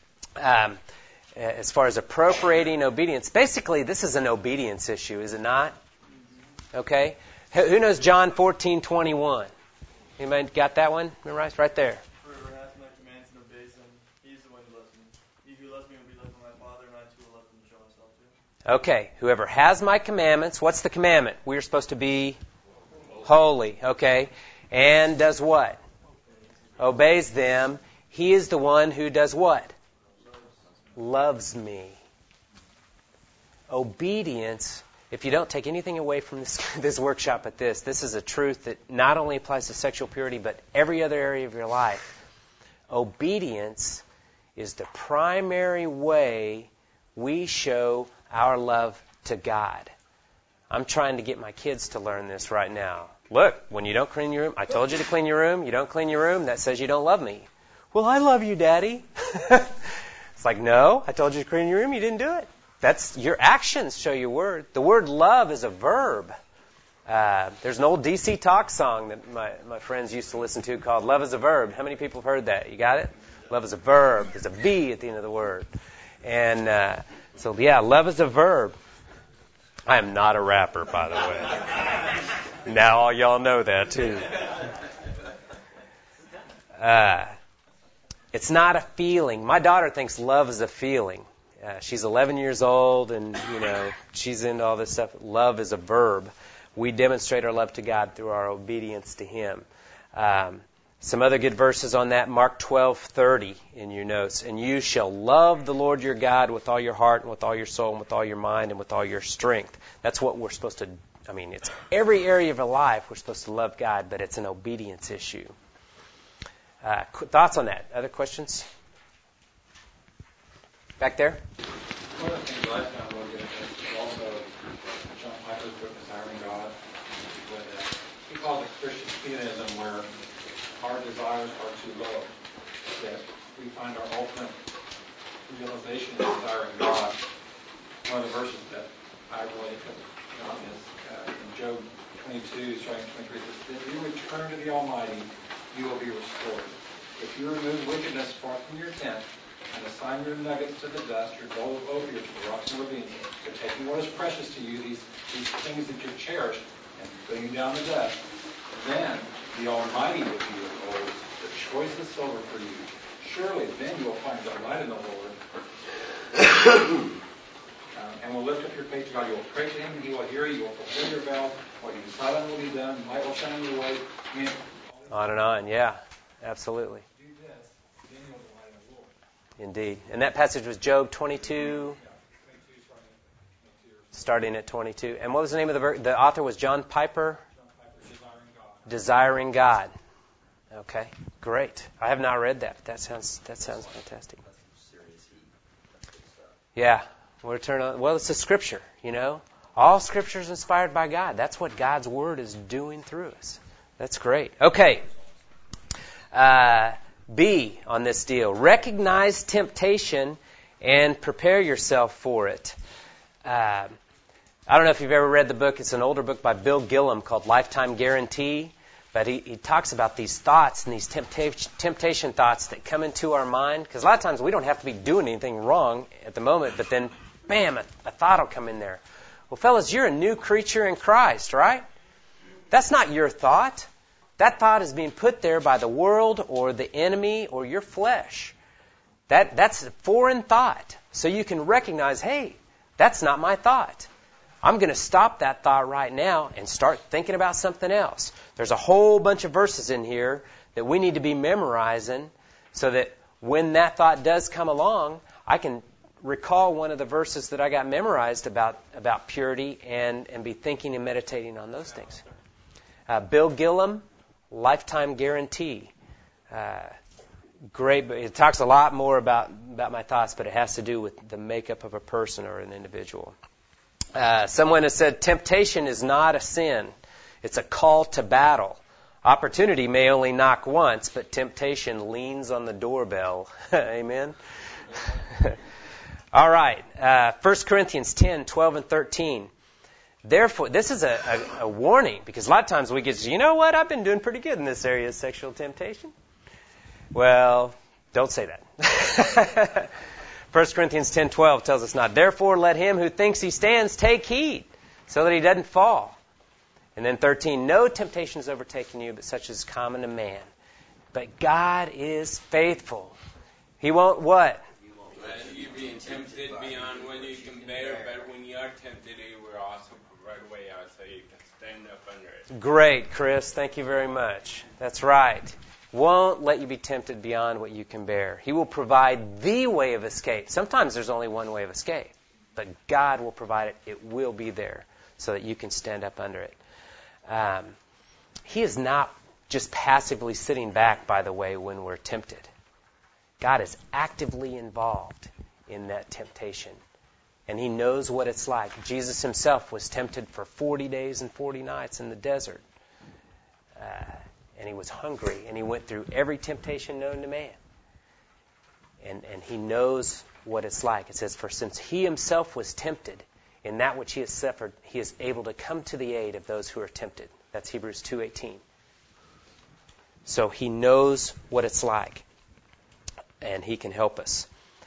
as far as appropriating obedience, basically this is an obedience issue, is it not? Okay. Who knows John 14:21? Anybody got that one memorized? Right there. Whoever has my commands and obeys them, he is the one who loves me. He who loves me will be loved by my Father, and I too will love him and show myself to him. Okay. Whoever has my commandments, what's the commandment? We're supposed to be holy. Okay. And does what? Obeys them. He is the one who does what? Loves me. Obedience. If you don't take anything away from this workshop at this is a truth that not only applies to sexual purity, but every other area of your life. Obedience is the primary way we show our love to God. I'm trying to get my kids to learn this right now. Look, when you don't clean your room, I told you to clean your room. You don't clean your room, that says you don't love me. Well, I love you, Daddy. It's like, no, I told you to clean your room. You didn't do it. That's your actions show your word. The word love is a verb. There's an old DC Talk song that my friends used to listen to called Love is a Verb. How many people have heard that? You got it? Love is a verb. There's a V at the end of the word. And love is a verb. I am not a rapper, by the way. Now all y'all know that, too. It's not a feeling. My daughter thinks love is a feeling. She's 11 years old, and, she's into all this stuff. Love is a verb. We demonstrate our love to God through our obedience to Him. Some other good verses on that. Mark 12:30 in your notes. And you shall love the Lord your God with all your heart and with all your soul and with all your mind and with all your strength. That's what we're supposed to, it's every area of our life we're supposed to love God, but it's an obedience issue. Thoughts on that? Other questions? Back there? One of the things I found really good is also John Piper's book, Desiring God. He calls it Christian hedonism, where our desires are too low. That we find our ultimate realization of desiring God. One of the verses that I really took on is in Job 22, starting 23, says, if you return to the Almighty, you will be restored. If you remove wickedness far from your tent, and assign your nuggets to the dust, your gold of Ophir to the rocks of ravines. So taking what is precious to you, these things that you've cherished, and putting them down the dust, then the Almighty will be your gold, the choicest silver for you. Surely then you will find delight in the Lord. And will lift up your faith to God. You will pray to Him, and He will hear you. You will fulfill your vow. What you decide on will be done. Light will shine your way. On and on, yeah, absolutely. Do this, then you'll delight in the Lord. Indeed. And that passage was Job 22, starting at 22. And what was the name of the verse? The author was John Piper? Desiring God. Okay, great. I have not read that. That sounds fantastic. Yeah, well, it's a scripture, All scripture is inspired by God. That's what God's word is doing through us. That's great. Okay. B on this deal. Recognize temptation and prepare yourself for it. I don't know if you've ever read the book. It's an older book by Bill Gillum called Lifetime Guarantee. But he talks about these thoughts and these temptation thoughts that come into our mind. Because a lot of times we don't have to be doing anything wrong at the moment. But then, bam, a thought will come in there. Well, fellas, you're a new creature in Christ, right? That's not your thought. That thought is being put there by the world or the enemy or your flesh. That's a foreign thought. So you can recognize, hey, that's not my thought. I'm going to stop that thought right now and start thinking about something else. There's a whole bunch of verses in here that we need to be memorizing so that when that thought does come along, I can recall one of the verses that I got memorized about purity and be thinking and meditating on those things. Bill Gillum, Lifetime Guarantee. Great. It talks a lot more about my thoughts, but it has to do with the makeup of a person or an individual. Someone has said, temptation is not a sin. It's a call to battle. Opportunity may only knock once, but temptation leans on the doorbell. Amen? All right. 1 Corinthians 10, 12, and 13. Therefore, this is a warning, because a lot of times we get, you know what, I've been doing pretty good in this area of sexual temptation. Well, don't say that. 1 Corinthians 10, 12 tells us not. Therefore, let him who thinks he stands take heed, so that he doesn't fall. And then 13, no temptation has overtaken you, but such is common to man. But God is faithful. He won't what? You being tempted beyond what you can bear, but when you are tempted, He will also provide a way out so you can stand up under it. Great, Chris. Thank you very much. That's right. Won't let you be tempted beyond what you can bear. He will provide the way of escape. Sometimes there's only one way of escape, but God will provide it. It will be there so that you can stand up under it. He is not just passively sitting back, by the way, when we're tempted. God is actively involved in that temptation. And He knows what it's like. Jesus Himself was tempted for 40 days and 40 nights in the desert. And He was hungry. And He went through every temptation known to man. And He knows what it's like. It says, for since He Himself was tempted in that which He has suffered, He is able to come to the aid of those who are tempted. That's Hebrews 2:18. So He knows what it's like. And He can help us.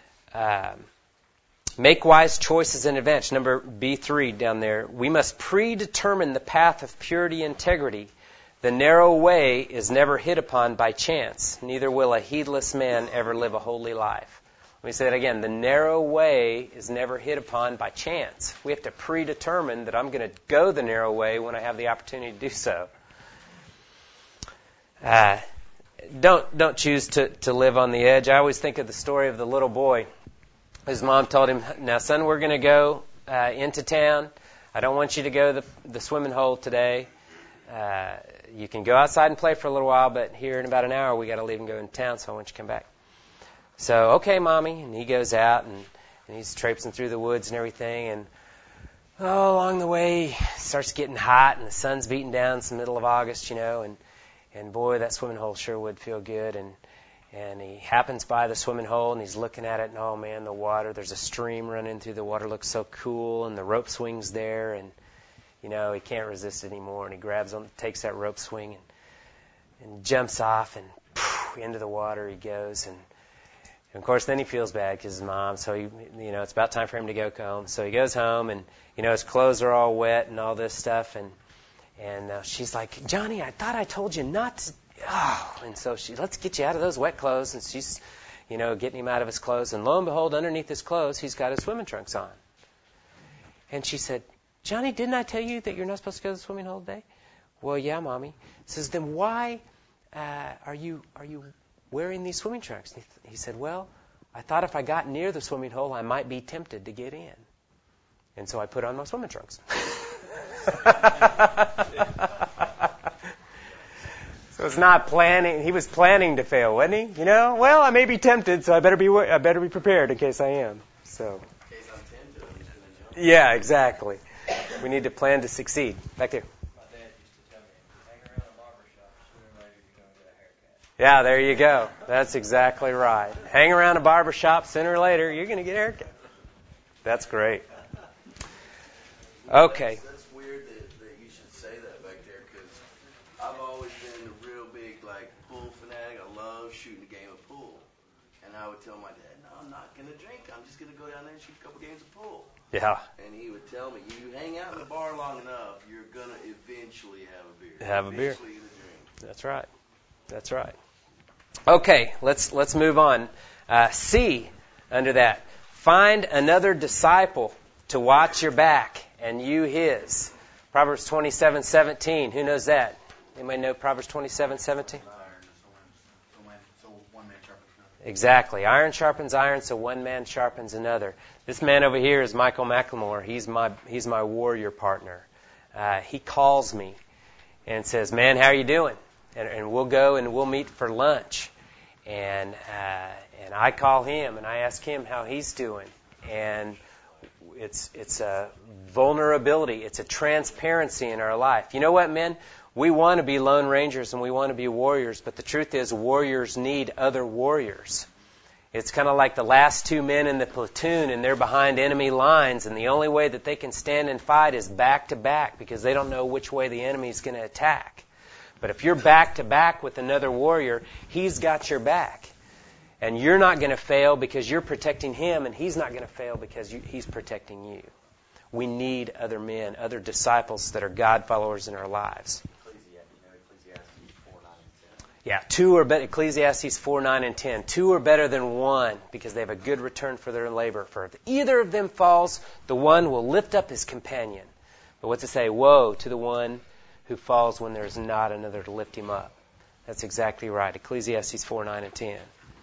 Make wise choices in advance. Number B3 down there. We must predetermine the path of purity and integrity. The narrow way is never hit upon by chance. Neither will a heedless man ever live a holy life. Let me say that again. The narrow way is never hit upon by chance. We have to predetermine that I'm going to go the narrow way when I have the opportunity to do so. Don't choose to live on the edge. I always think of the story of the little boy. His mom told him, now, son, we're going to go into town. I don't want you to go to the swimming hole today. You can go outside and play for a little while, but here in about an hour we got to leave and go into town, so I want you to come back. So, okay, Mommy. And he goes out, and he's traipsing through the woods and everything. And along the way, it starts getting hot, and the sun's beating down. It's the middle of August, you know, and boy, that swimming hole sure would feel good. And he happens by the swimming hole, and he's looking at it, and oh, man, the water, there's a stream running through the water, looks so cool, and the rope swing's there, and, you know, he can't resist it anymore, and he grabs on, takes that rope swing, and jumps off, and into the water he goes, and of course, then he feels bad because his mom, so it's about time for him to go home. So he goes home, and, his clothes are all wet and all this stuff, and she's like, Johnny, I thought I told you not to. Oh, and so let's get you out of those wet clothes. And she's, getting him out of his clothes. And lo and behold, underneath his clothes, he's got his swimming trunks on. And she said, Johnny, didn't I tell you that you're not supposed to go to the swimming hole today? Well, yeah, Mommy. Says, then why are you wearing these swimming trunks? And he said, well, I thought if I got near the swimming hole, I might be tempted to get in. And so I put on my swimming trunks. So it's not planning. He was planning to fail, wasn't he? Well, I may be tempted, so I better be prepared in case I am. So. In case I'm tempted, I'm just going to jump. Yeah, exactly. We need to plan to succeed. Back there. My dad used to tell me, hang around a barber shop, sooner or later you're going to get a haircut. Yeah, there you go. That's exactly right. Hang around a barber shop, sooner or later you're going to get a haircut. That's great. Okay. That's weird that you should say that back there, because I've always been a real big pool fanatic. I love shooting a game of pool, and I would tell my dad, "No, I'm not going to drink. I'm just going to go down there and shoot a couple games of pool." Yeah. And he would tell me, "You hang out in the bar long enough, you're going to eventually have a beer. Have a beer. Eventually get a drink." That's right. That's right. Okay, let's move on. C under that. Find another disciple to watch your back, and you his. Proverbs 27:17. Who knows that? Anybody know Proverbs 27:17? Exactly. Iron sharpens iron, so one man sharpens another. This man over here is Michael McLemore. He's my warrior partner. He calls me and says, "Man, how are you doing?" And we'll go and we'll meet for lunch. And I call him and I ask him how he's doing. And it's a vulnerability. It's a transparency in our life. You know what, men? We want to be lone rangers and we want to be warriors, but the truth is warriors need other warriors. It's kind of like the last two men in the platoon, and they're behind enemy lines, and the only way that they can stand and fight is back to back because they don't know which way the enemy is going to attack. But if you're back to back with another warrior, he's got your back. And you're not going to fail because you're protecting him, and he's not going to fail because he's protecting you. We need other men, other disciples that are God followers in our lives. Ecclesiastes 4:9 and 10. Yeah, two are better. Ecclesiastes 4:9 and 10. Two are better than one because they have a good return for their labor. For if either of them falls, the one will lift up his companion. But what's it say? Woe to the one who falls when there's not another to lift him up. That's exactly right. Ecclesiastes 4:9 and 10.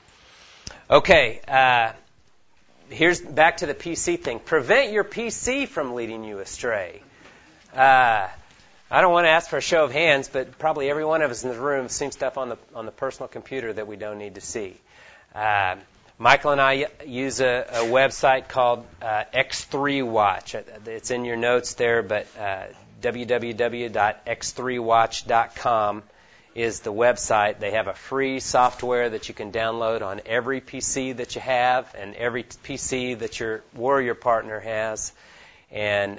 Okay, here's back to the PC thing. Prevent your PC from leading you astray. I don't want to ask for a show of hands, but probably every one of us in the room has seen stuff on the personal computer that we don't need to see. Michael and I use a website called X3 Watch. It's in your notes there, but www.x3watch.com is the website. They have a free software that you can download on every PC that you have and every PC that your warrior partner has. And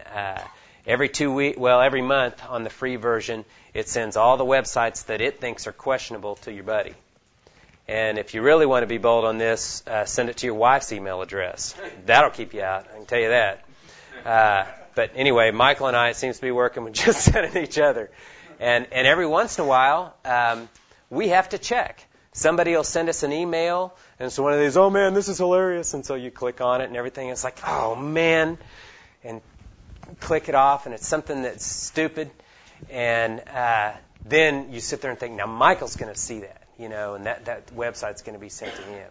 every month on the free version, it sends all the websites that it thinks are questionable to your buddy. And if you really want to be bold on this, send it to your wife's email address. That'll keep you out, I can tell you that. But anyway, Michael and I, it seems to be working with just sending each other. And every once in a while, we have to check. Somebody will send us an email, and it's one of these, oh man, this is hilarious. And so you click on it and everything. It's like, oh man, and click it off, and it's something that's stupid. And then you sit there and think, now Michael's going to see that, and that website's going to be sent to him.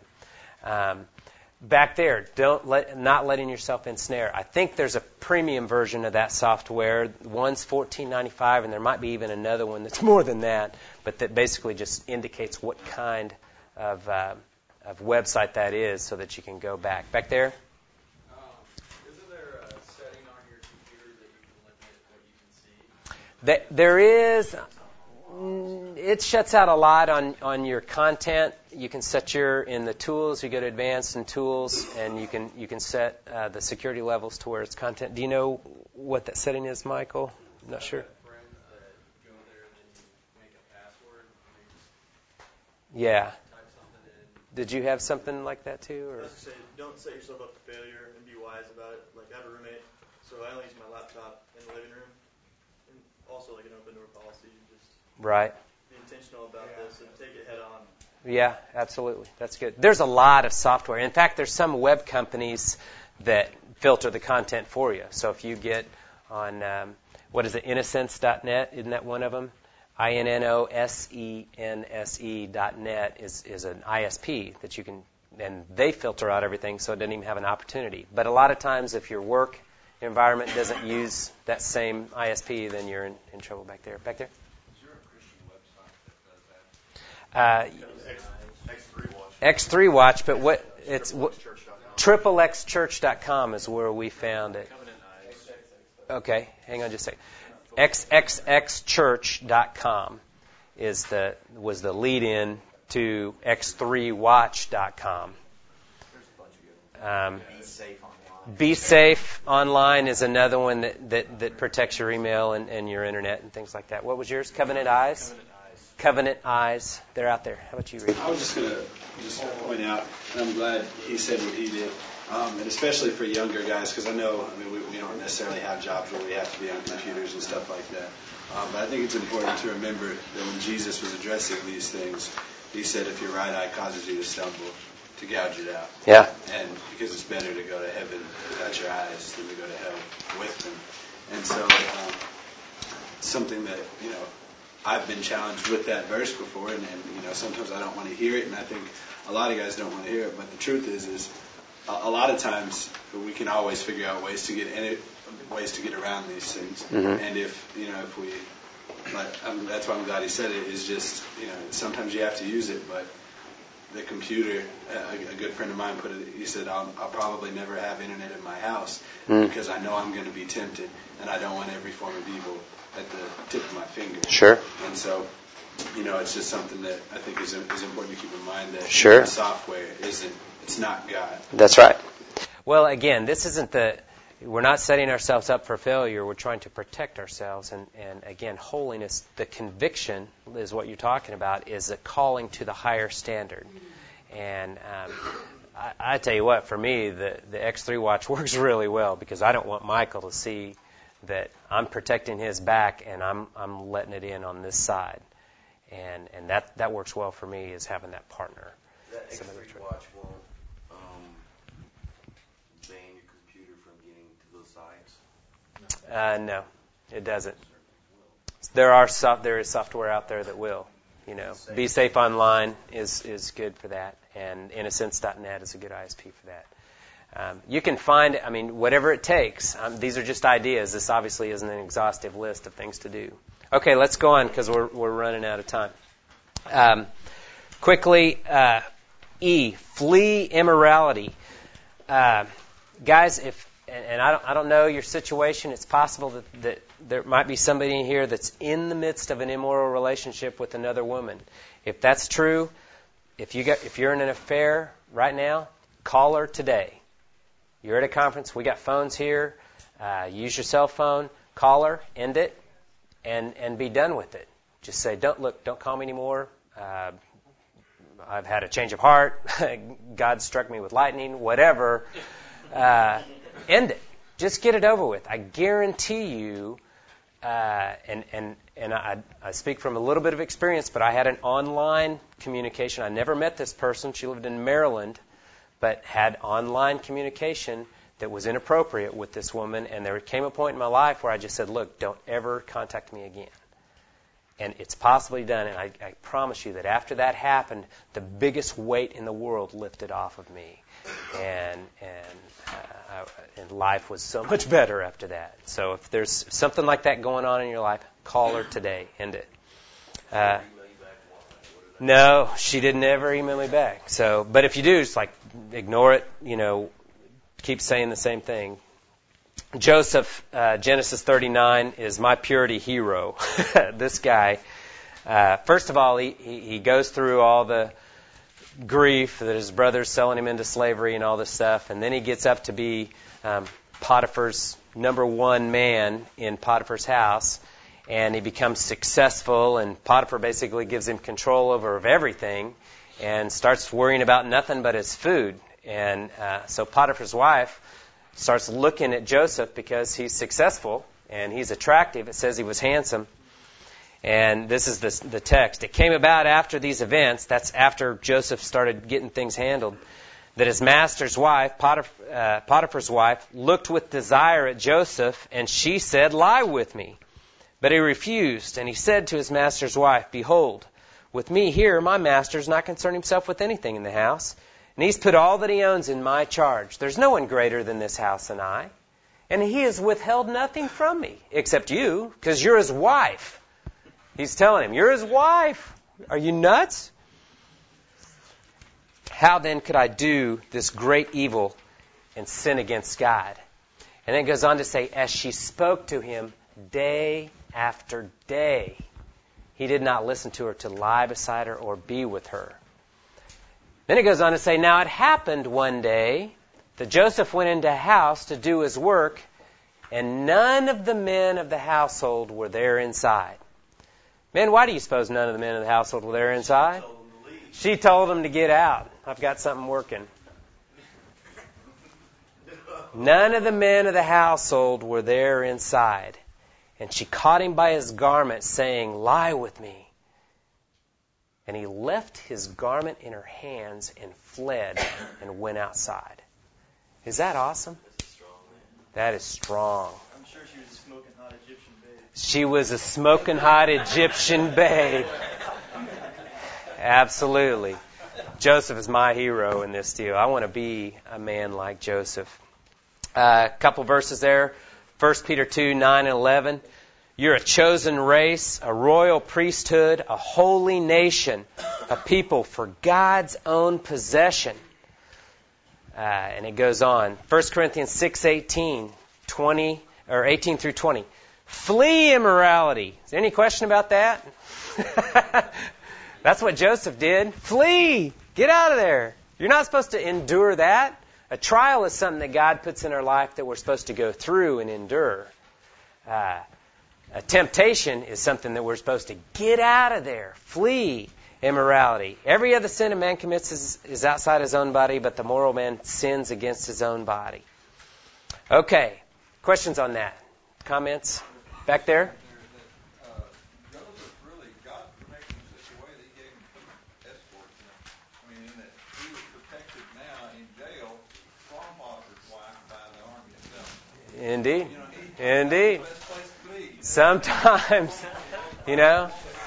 Back there, not letting yourself ensnare. I think there's a premium version of that software. One's $14.95, and there might be even another one that's more than that, but that basically just indicates what kind of website that is, so that you can go back. Back there. Isn't there a setting on your computer that you can limit what you can see? There is. It shuts out a lot on your content. You can set in the tools. You go to advanced and tools, and you can set the security levels to where it's content. Do you know what that setting is, Michael? I'm not sure. Friends that go there and then you make a password. Yeah. Type something in. Did you have something like that too? Or? I was going to say, don't set yourself up to failure and be wise about it. Like, I have a roommate, so I only use my laptop in the living room. And also, like an open door policy, you just Right. be intentional about this and take it head on. Yeah, absolutely. That's good. There's a lot of software. In fact, there's some web companies that filter the content for you. So if you get on, innocence.net, isn't that one of them? INNOSENSE.net is an ISP that you can, and they filter out everything so it doesn't even have an opportunity. But a lot of times if your work environment doesn't use that same ISP, then you're in trouble back there. Back there? Is there a Christian website that does that? X3 Watch, but XXXchurch.com is where we found it. Okay, hang on just a second. XXXchurch.com was the lead-in to X3Watch.com. Be Safe Online is another one that protects your email and your internet and things like that. What was yours? Covenant Eyes? Covenant Eyes. They're out there. How about you, Reed? I was just going to point out, and I'm glad he said what he did, and especially for younger guys, because we don't necessarily have jobs where we have to be on computers and stuff like that. But I think it's important to remember that when Jesus was addressing these things, he said, if your right eye causes you to stumble, to gouge it out. Yeah. And because it's better to go to heaven without your eyes than to go to hell with them. And so something that, I've been challenged with that verse before, and sometimes I don't want to hear it, and I think a lot of guys don't want to hear it. But the truth is a lot of times we can always figure out ways to get around these things. Mm-hmm. And if we, that's why I'm glad he said it. Is just sometimes you have to use it, but the computer. A good friend of mine put it. He said, "I'll probably never have internet in my house because I know I'm going to be tempted, and I don't want every form of evil at the tip of my finger." Sure. And so it's just something that I think is important to keep in mind that Sure. software it's not God. That's right. Well, again, this isn't we're not setting ourselves up for failure. We're trying to protect ourselves. And again, holiness, the conviction is what you're talking about, is a calling to the higher standard. And I tell you what, for me, the X3 watch works really well because I don't want Michael to see that I'm protecting his back and I'm letting it in on this side. And that works well for me, is having that partner. That X3 watch won't ban your computer from getting to those sites? No, it doesn't. There is software out there that will. Be Safe Online is good for that, and Innocence.net is a good ISP for that. You can find, whatever it takes. These are just ideas. This obviously isn't an exhaustive list of things to do. Okay, let's go on because we're running out of time. Quickly, E, flee immorality. Guys, I don't know your situation. It's possible that there might be somebody in here that's in the midst of an immoral relationship with another woman. If that's true, if you're in an affair right now, call her today. You're at a conference. We got phones here. Use your cell phone. Call her. End it. And be done with it. Just say, don't call me anymore. I've had a change of heart. God struck me with lightning. Whatever. End it. Just get it over with. I guarantee you, and I speak from a little bit of experience, but I had an online communication. I never met this person. She lived in Maryland, but had online communication that was inappropriate with this woman. And there came a point in my life where I just said, look, don't ever contact me again. And it's possibly done. And I promise you that after that happened, the biggest weight in the world lifted off of me. And life was so much better after that. So if there's something like that going on in your life, call her today. End it. No, she didn't ever email me back. So, but if you do, just ignore it. Keep saying the same thing. Joseph, Genesis 39, is my purity hero. This guy, first of all, he goes through all the grief that his brother's selling him into slavery and all this stuff, and then he gets up to be Potiphar's number one man in Potiphar's house, and he becomes successful, and Potiphar basically gives him control over everything and starts worrying about nothing but his food. And so Potiphar's wife starts looking at Joseph because he's successful and he's attractive. It says he was handsome. And this is the text. It came about after these events, that's after Joseph started getting things handled, that his master's wife, Potiphar's wife, looked with desire at Joseph, and she said, lie with me. But he refused, and he said to his master's wife, behold, with me here, my master's not concerned himself with anything in the house, and he's put all that he owns in my charge. There's no one greater than this house than I, and he has withheld nothing from me, except you, because you're his wife. He's telling him, you're his wife. Are you nuts? How then could I do this great evil and sin against God? And then it goes on to say, as she spoke to him day after day, he did not listen to her to lie beside her or be with her. Then it goes on to say, now it happened one day that Joseph went into a house to do his work, and none of the men of the household were there inside. Men, why do you suppose none of the men of the household were there inside? She told him to get out. I've got something working. None of the men of the household were there inside. And she caught him by his garment, saying, lie with me. And he left his garment in her hands and fled and went outside. Is that awesome? That is strong. I'm sure she was a smoking hot Egyptian babe. She was a smoking hot Egyptian babe. Absolutely. Joseph is my hero in this deal. I want to be a man like Joseph. A couple verses there. 1 Peter 2, 9 and 11. You're a chosen race, a royal priesthood, a holy nation, a people for God's own possession. And it goes on. 1 Corinthians 6, 18 through 20. Flee immorality. Is there any question about that? That's what Joseph did. Flee. Get out of there. You're not supposed to endure that. A trial is something that God puts in our life that we're supposed to go through and endure. A temptation is something that we're supposed to get out of there. Flee immorality. Every other sin a man commits is outside his own body, but the moral man sins against his own body. Okay. Questions on that? Comments? Back there? Joseph really got protected in such a way that he gave him two escorts. I mean, in that he was protected now in jail from Potiphar's wife by the army itself. Indeed. You know, Indeed. the best place to be. Sometimes, you know,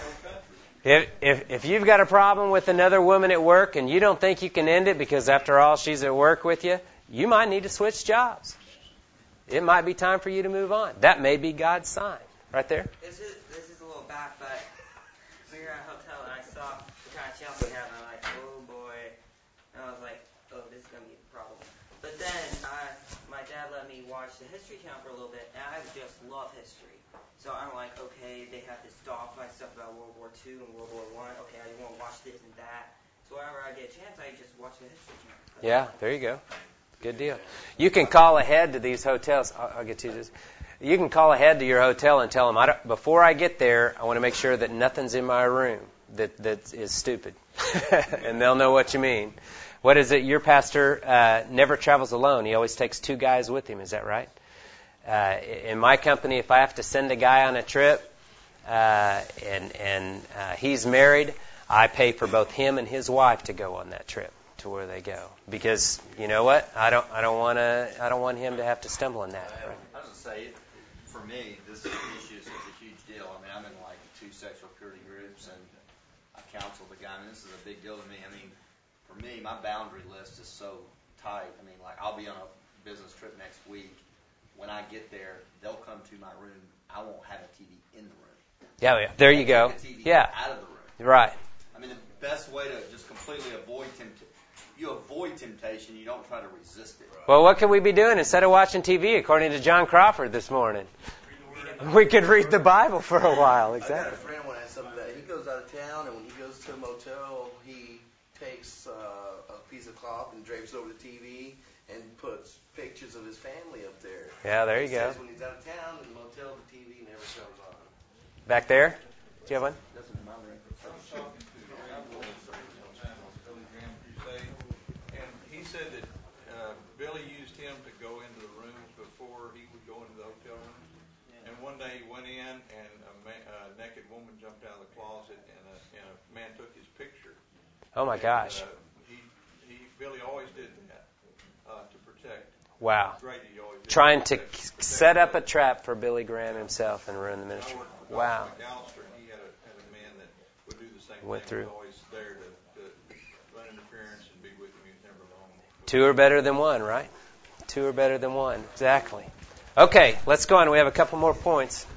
if you've got a problem with another woman at work and you don't think you can end it because after all she's at work with you, you might need to switch jobs. It might be time for you to move on. That may be God's sign. Right there. This is a little back, but we were at a hotel and I saw the kind of Chelsea had, and I'm like, oh boy. And I was like, oh, this is going to be a problem. But then my dad let me watch the History Channel for a little bit, and I just love history. So I'm like, okay, they have this dogfight stuff about World War II and World War I. Okay, I want to watch this and that. So whenever I get a chance, I just watch the History Channel. Yeah, there you go. Good deal. You can call ahead to these hotels. I'll get to this. You can call ahead to your hotel and tell them, before I get there, I want to make sure that nothing's in my room that is stupid. And they'll know what you mean. What is it? Your pastor never travels alone. He always takes two guys with him. Is that right? In my company, if I have to send a guy on a trip and he's married, I pay for both him and his wife to go on that trip to where they go, because you know what? I don't want him to have to stumble in that. Right? I was gonna say, for me, this issue is a huge deal. I mean, I'm in like 2 sexual purity groups, and I counsel the guy. I mean, this is a big deal to me. I mean, for me, my boundary list is so tight. I mean, like I'll be on a business trip next week. When I get there, they'll come to my room. I won't have a TV in the room. Yeah. There you go. Yeah. Out of the room. Right. I mean, the best way to just completely avoid temptation. You avoid temptation. You don't try to resist it. Well, what could we be doing instead of watching TV, according to John Crawford this morning? We could read the Bible for a while. Exactly. I got a friend when I had something that he goes out of town, and when he goes to a motel, he takes a piece of cloth and drapes over the TV and puts pictures of his family up there. Yeah, there you go. Says when he's out of town in the motel, the TV never comes on. Back there? Do you have one? I was talking to Billy Graham Crusade, and he said that Billy used him to go into the rooms before he would go into the hotel room. And one day he went in, and a naked woman jumped out of the closet, and a man took his picture. Oh my gosh! Billy always did that to protect. Wow. Grady always did Trying to set up a trap for Billy Graham himself and ruin the ministry. Wow. He had a man that would do the same Went thing. through. He was always there to run interference and be with him. He was never alone. 2 are better than 1, right? 2 are better than 1. Exactly. Okay, let's go on. We have a couple more points.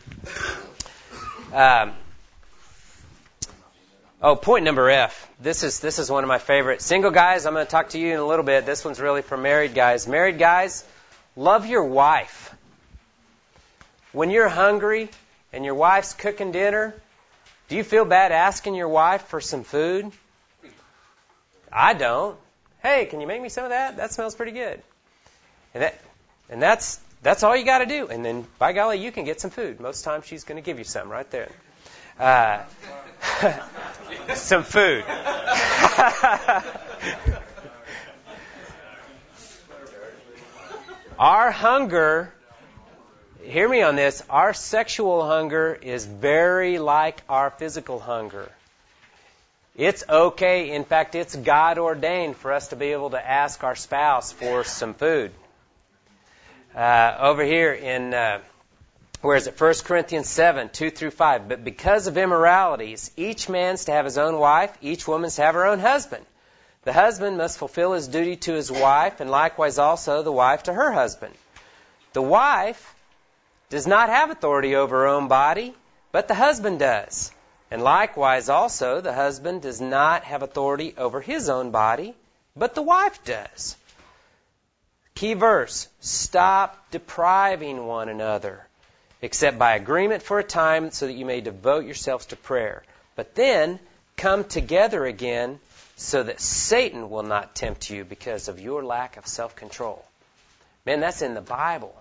Point number F. This is one of my favorite. Single guys, I'm going to talk to you in a little bit. This one's really for married guys. Married guys, love your wife. When you're hungry and your wife's cooking dinner, do you feel bad asking your wife for some food? I don't. Hey, can you make me some of that? That smells pretty good. And that's all you got to do. And then, by golly, you can get some food. Most times she's going to give you some right there. Some food. Our hunger, hear me on this, our sexual hunger is very like our physical hunger. It's okay, in fact, it's God ordained for us to be able to ask our spouse for some food. Over here in, 1 Corinthians 7, 2 through 5. But because of immoralities, each man's to have his own wife, each woman's to have her own husband. The husband must fulfill his duty to his wife, and likewise also the wife to her husband. The wife does not have authority over her own body, but the husband does. And likewise also the husband does not have authority over his own body, but the wife does. Key verse, stop depriving one another. except by agreement for a time, so that you may devote yourselves to prayer. But then come together again, so that Satan will not tempt you because of your lack of self-control. Man, that's in the Bible.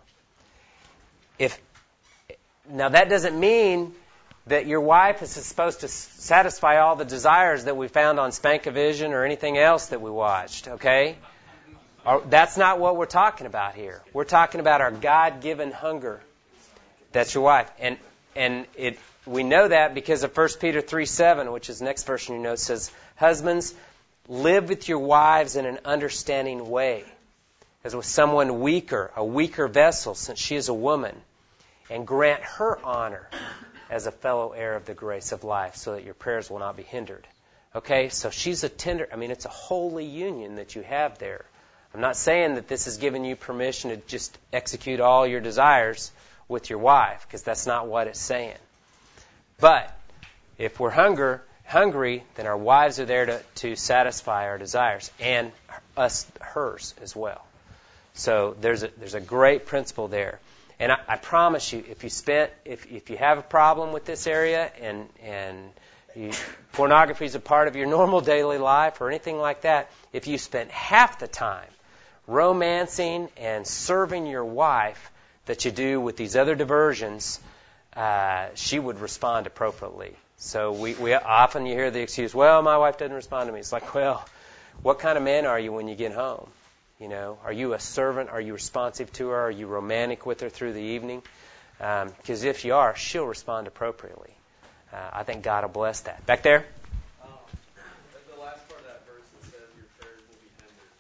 Now, that doesn't mean that your wife is supposed to satisfy all the desires that we found on Spankavision or anything else that we watched, okay? That's not what we're talking about here. We're talking about our God-given hunger. That's your wife. And we know that because of 1 Peter 3:7, which is the next verse in your notes, says, husbands, live with your wives in an understanding way, as with someone weaker, a weaker vessel, since she is a woman, and grant her honor as a fellow heir of the grace of life, so that your prayers will not be hindered. Okay, so she's a tender, it's a holy union that you have there. I'm not saying that this is giving you permission to just execute all your desires with your wife, because that's not what it's saying. But if we're hungry, then our wives are there to satisfy our desires, and hers as well. So there's a great principle there. And I promise you, if you have a problem with this area and pornography is a part of your normal daily life or anything like that, if you spent half the time romancing and serving your wife that you do with these other diversions, she would respond appropriately. So we often you hear the excuse, well, my wife doesn't respond to me. It's like, well, what kind of man are you when you get home? Are you a servant? Are you responsive to her? Are you romantic with her through the evening? Because if you are, she'll respond appropriately. I think God will bless that. Back there? The last part of that verse that says your prayers will be hindered.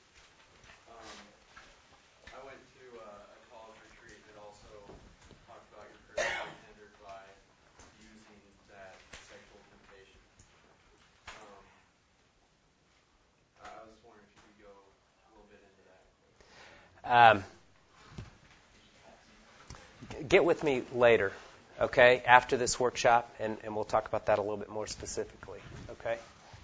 I went to a college retreat that also talked about your prayers being hindered by using that sexual temptation. I was wondering if you could go a little bit into that. Get with me later, okay, after this workshop, and we'll talk about that a little bit more specifically, okay?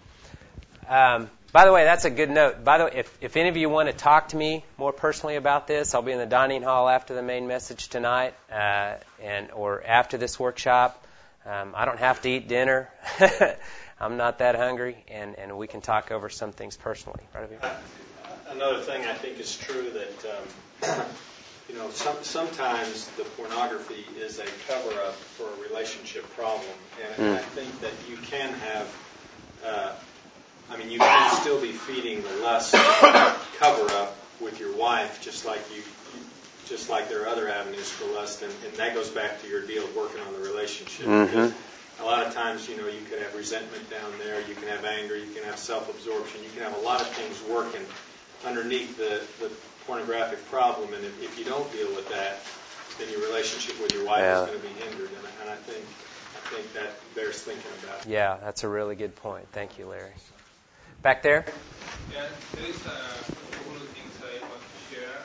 By the way, that's a good note. By the way, if any of you want to talk to me more personally about this, I'll be in the dining hall after the main message tonight, or after this workshop. I don't have to eat dinner. I'm not that hungry, and we can talk over some things personally. Right over here. Another thing I think is true that sometimes the pornography is a cover-up for a relationship problem, and I think that you can have, you can still be feeding the lust cover-up with your wife, just like there are other avenues for lust, and that goes back to your deal of working on the relationship. Because a lot of times, you could have resentment down there, you can have anger, you can have self-absorption, you can have a lot of things working underneath the pornographic problem, and if you don't deal with that, then your relationship with your wife is going to be hindered, and I think that bears thinking about. Yeah, that's a really good point. Thank you, Larry. Back there? Yeah, there is a couple of things I want to share.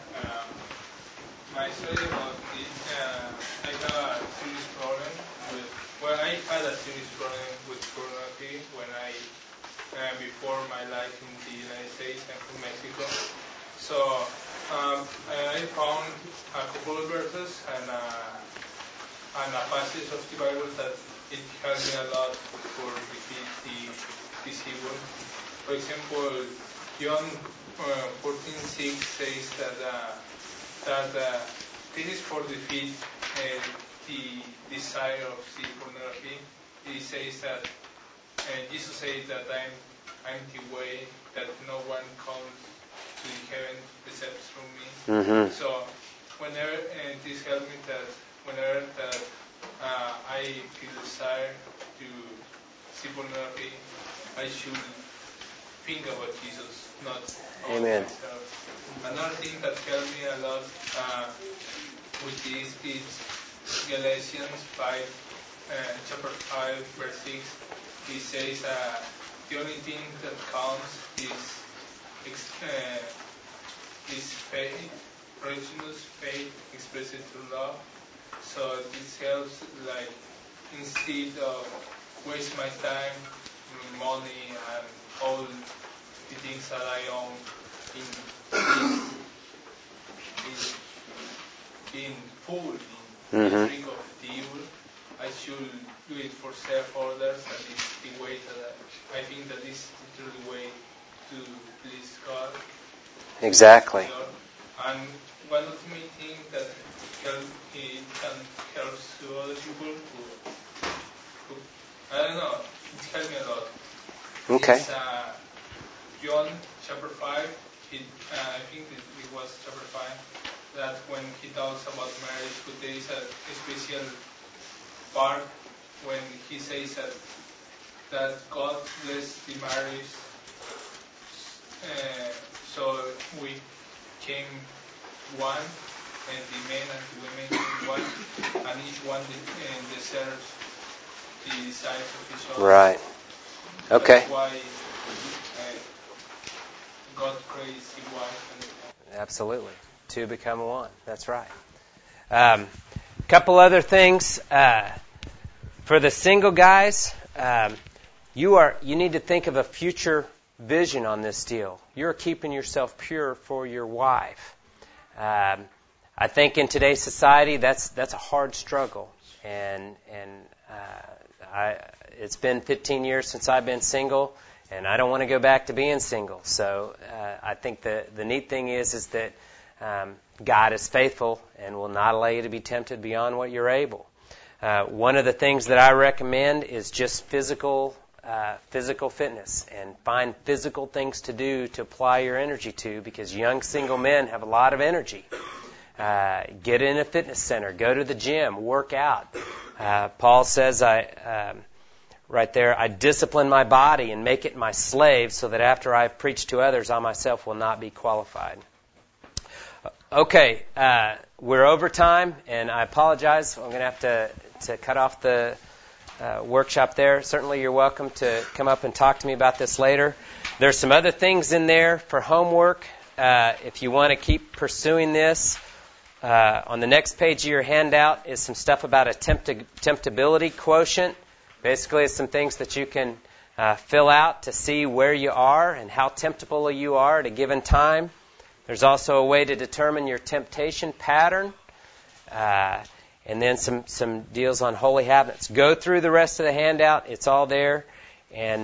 My story about this, I had a serious problem I had a serious problem with pornography when before my life in the United States and from Mexico. So I found a couple of verses and a passage of the Bible that it helped me a lot for defeat this evil. For example, John 14:6 says that this is for defeat the desire of the pornography. He says that Jesus says that I'm the way that no one comes to heaven except through me. Mm-hmm. So whenever this helps me that whenever that I feel desire to see pornography, I should think about Jesus, not about myself. Another thing that helped me a lot with this is Galatians 5, chapter 5, verse 6. He says the only thing that counts is faith, righteousness, faith expressed through love. So this helps, like, instead of waste my time, money, and all the things that I own in being full trick of the evil. I should do it for self-orders, and it's the way that I think that this is the way to please God. Exactly. And one of the main things that it can help to other people who I don't know, it's helped me a lot. Okay. It's John chapter 5, I think it was chapter 5, that when he talks about marriage, but there is a special part when he says that God blessed the marriage, so we came one, and the men and the women came one, and each one deserves the desires of each other. Right. Okay. That's why God creates the wife. Absolutely. Two become one. That's right. Couple other things. For the single guys, you need to think of a future vision on this deal. You're keeping yourself pure for your wife. I think in today's society that's a hard struggle, and it's been 15 years since I've been single, and I don't want to go back to being single. So I think the neat thing is that God is faithful and will not allow you to be tempted beyond what you're able. One of the things that I recommend is just physical fitness, and find physical things to do to apply your energy to, because young single men have a lot of energy. Get in a fitness center, go to the gym, work out. Paul says, right there, I discipline my body and make it my slave, so that after I have preached to others, I myself will not be qualified. Okay, we're over time, and I apologize. I'm going to have to cut off the workshop there. Certainly you're welcome to come up and talk to me about this later. There's some other things in there for homework. If you want to keep pursuing this, on the next page of your handout is some stuff about a temptability quotient. Basically, it's some things that you can fill out to see where you are and how temptable you are at a given time. There's also a way to determine your temptation pattern. And then some deals on holy habits. Go through the rest of the handout. It's all there. And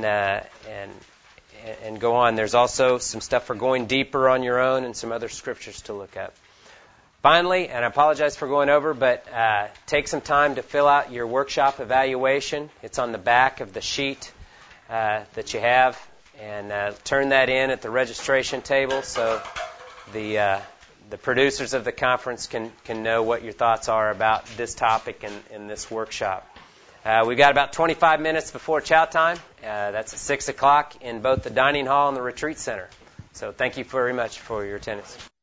go on. There's also some stuff for going deeper on your own and some other scriptures to look up. Finally, and I apologize for going over, but take some time to fill out your workshop evaluation. It's on the back of the sheet that you have. And turn that in at the registration table so the producers of the conference can know what your thoughts are about this topic in this workshop. We've got about 25 minutes before chow time. That's at 6 o'clock in both the dining hall and the retreat center. So thank you very much for your attendance.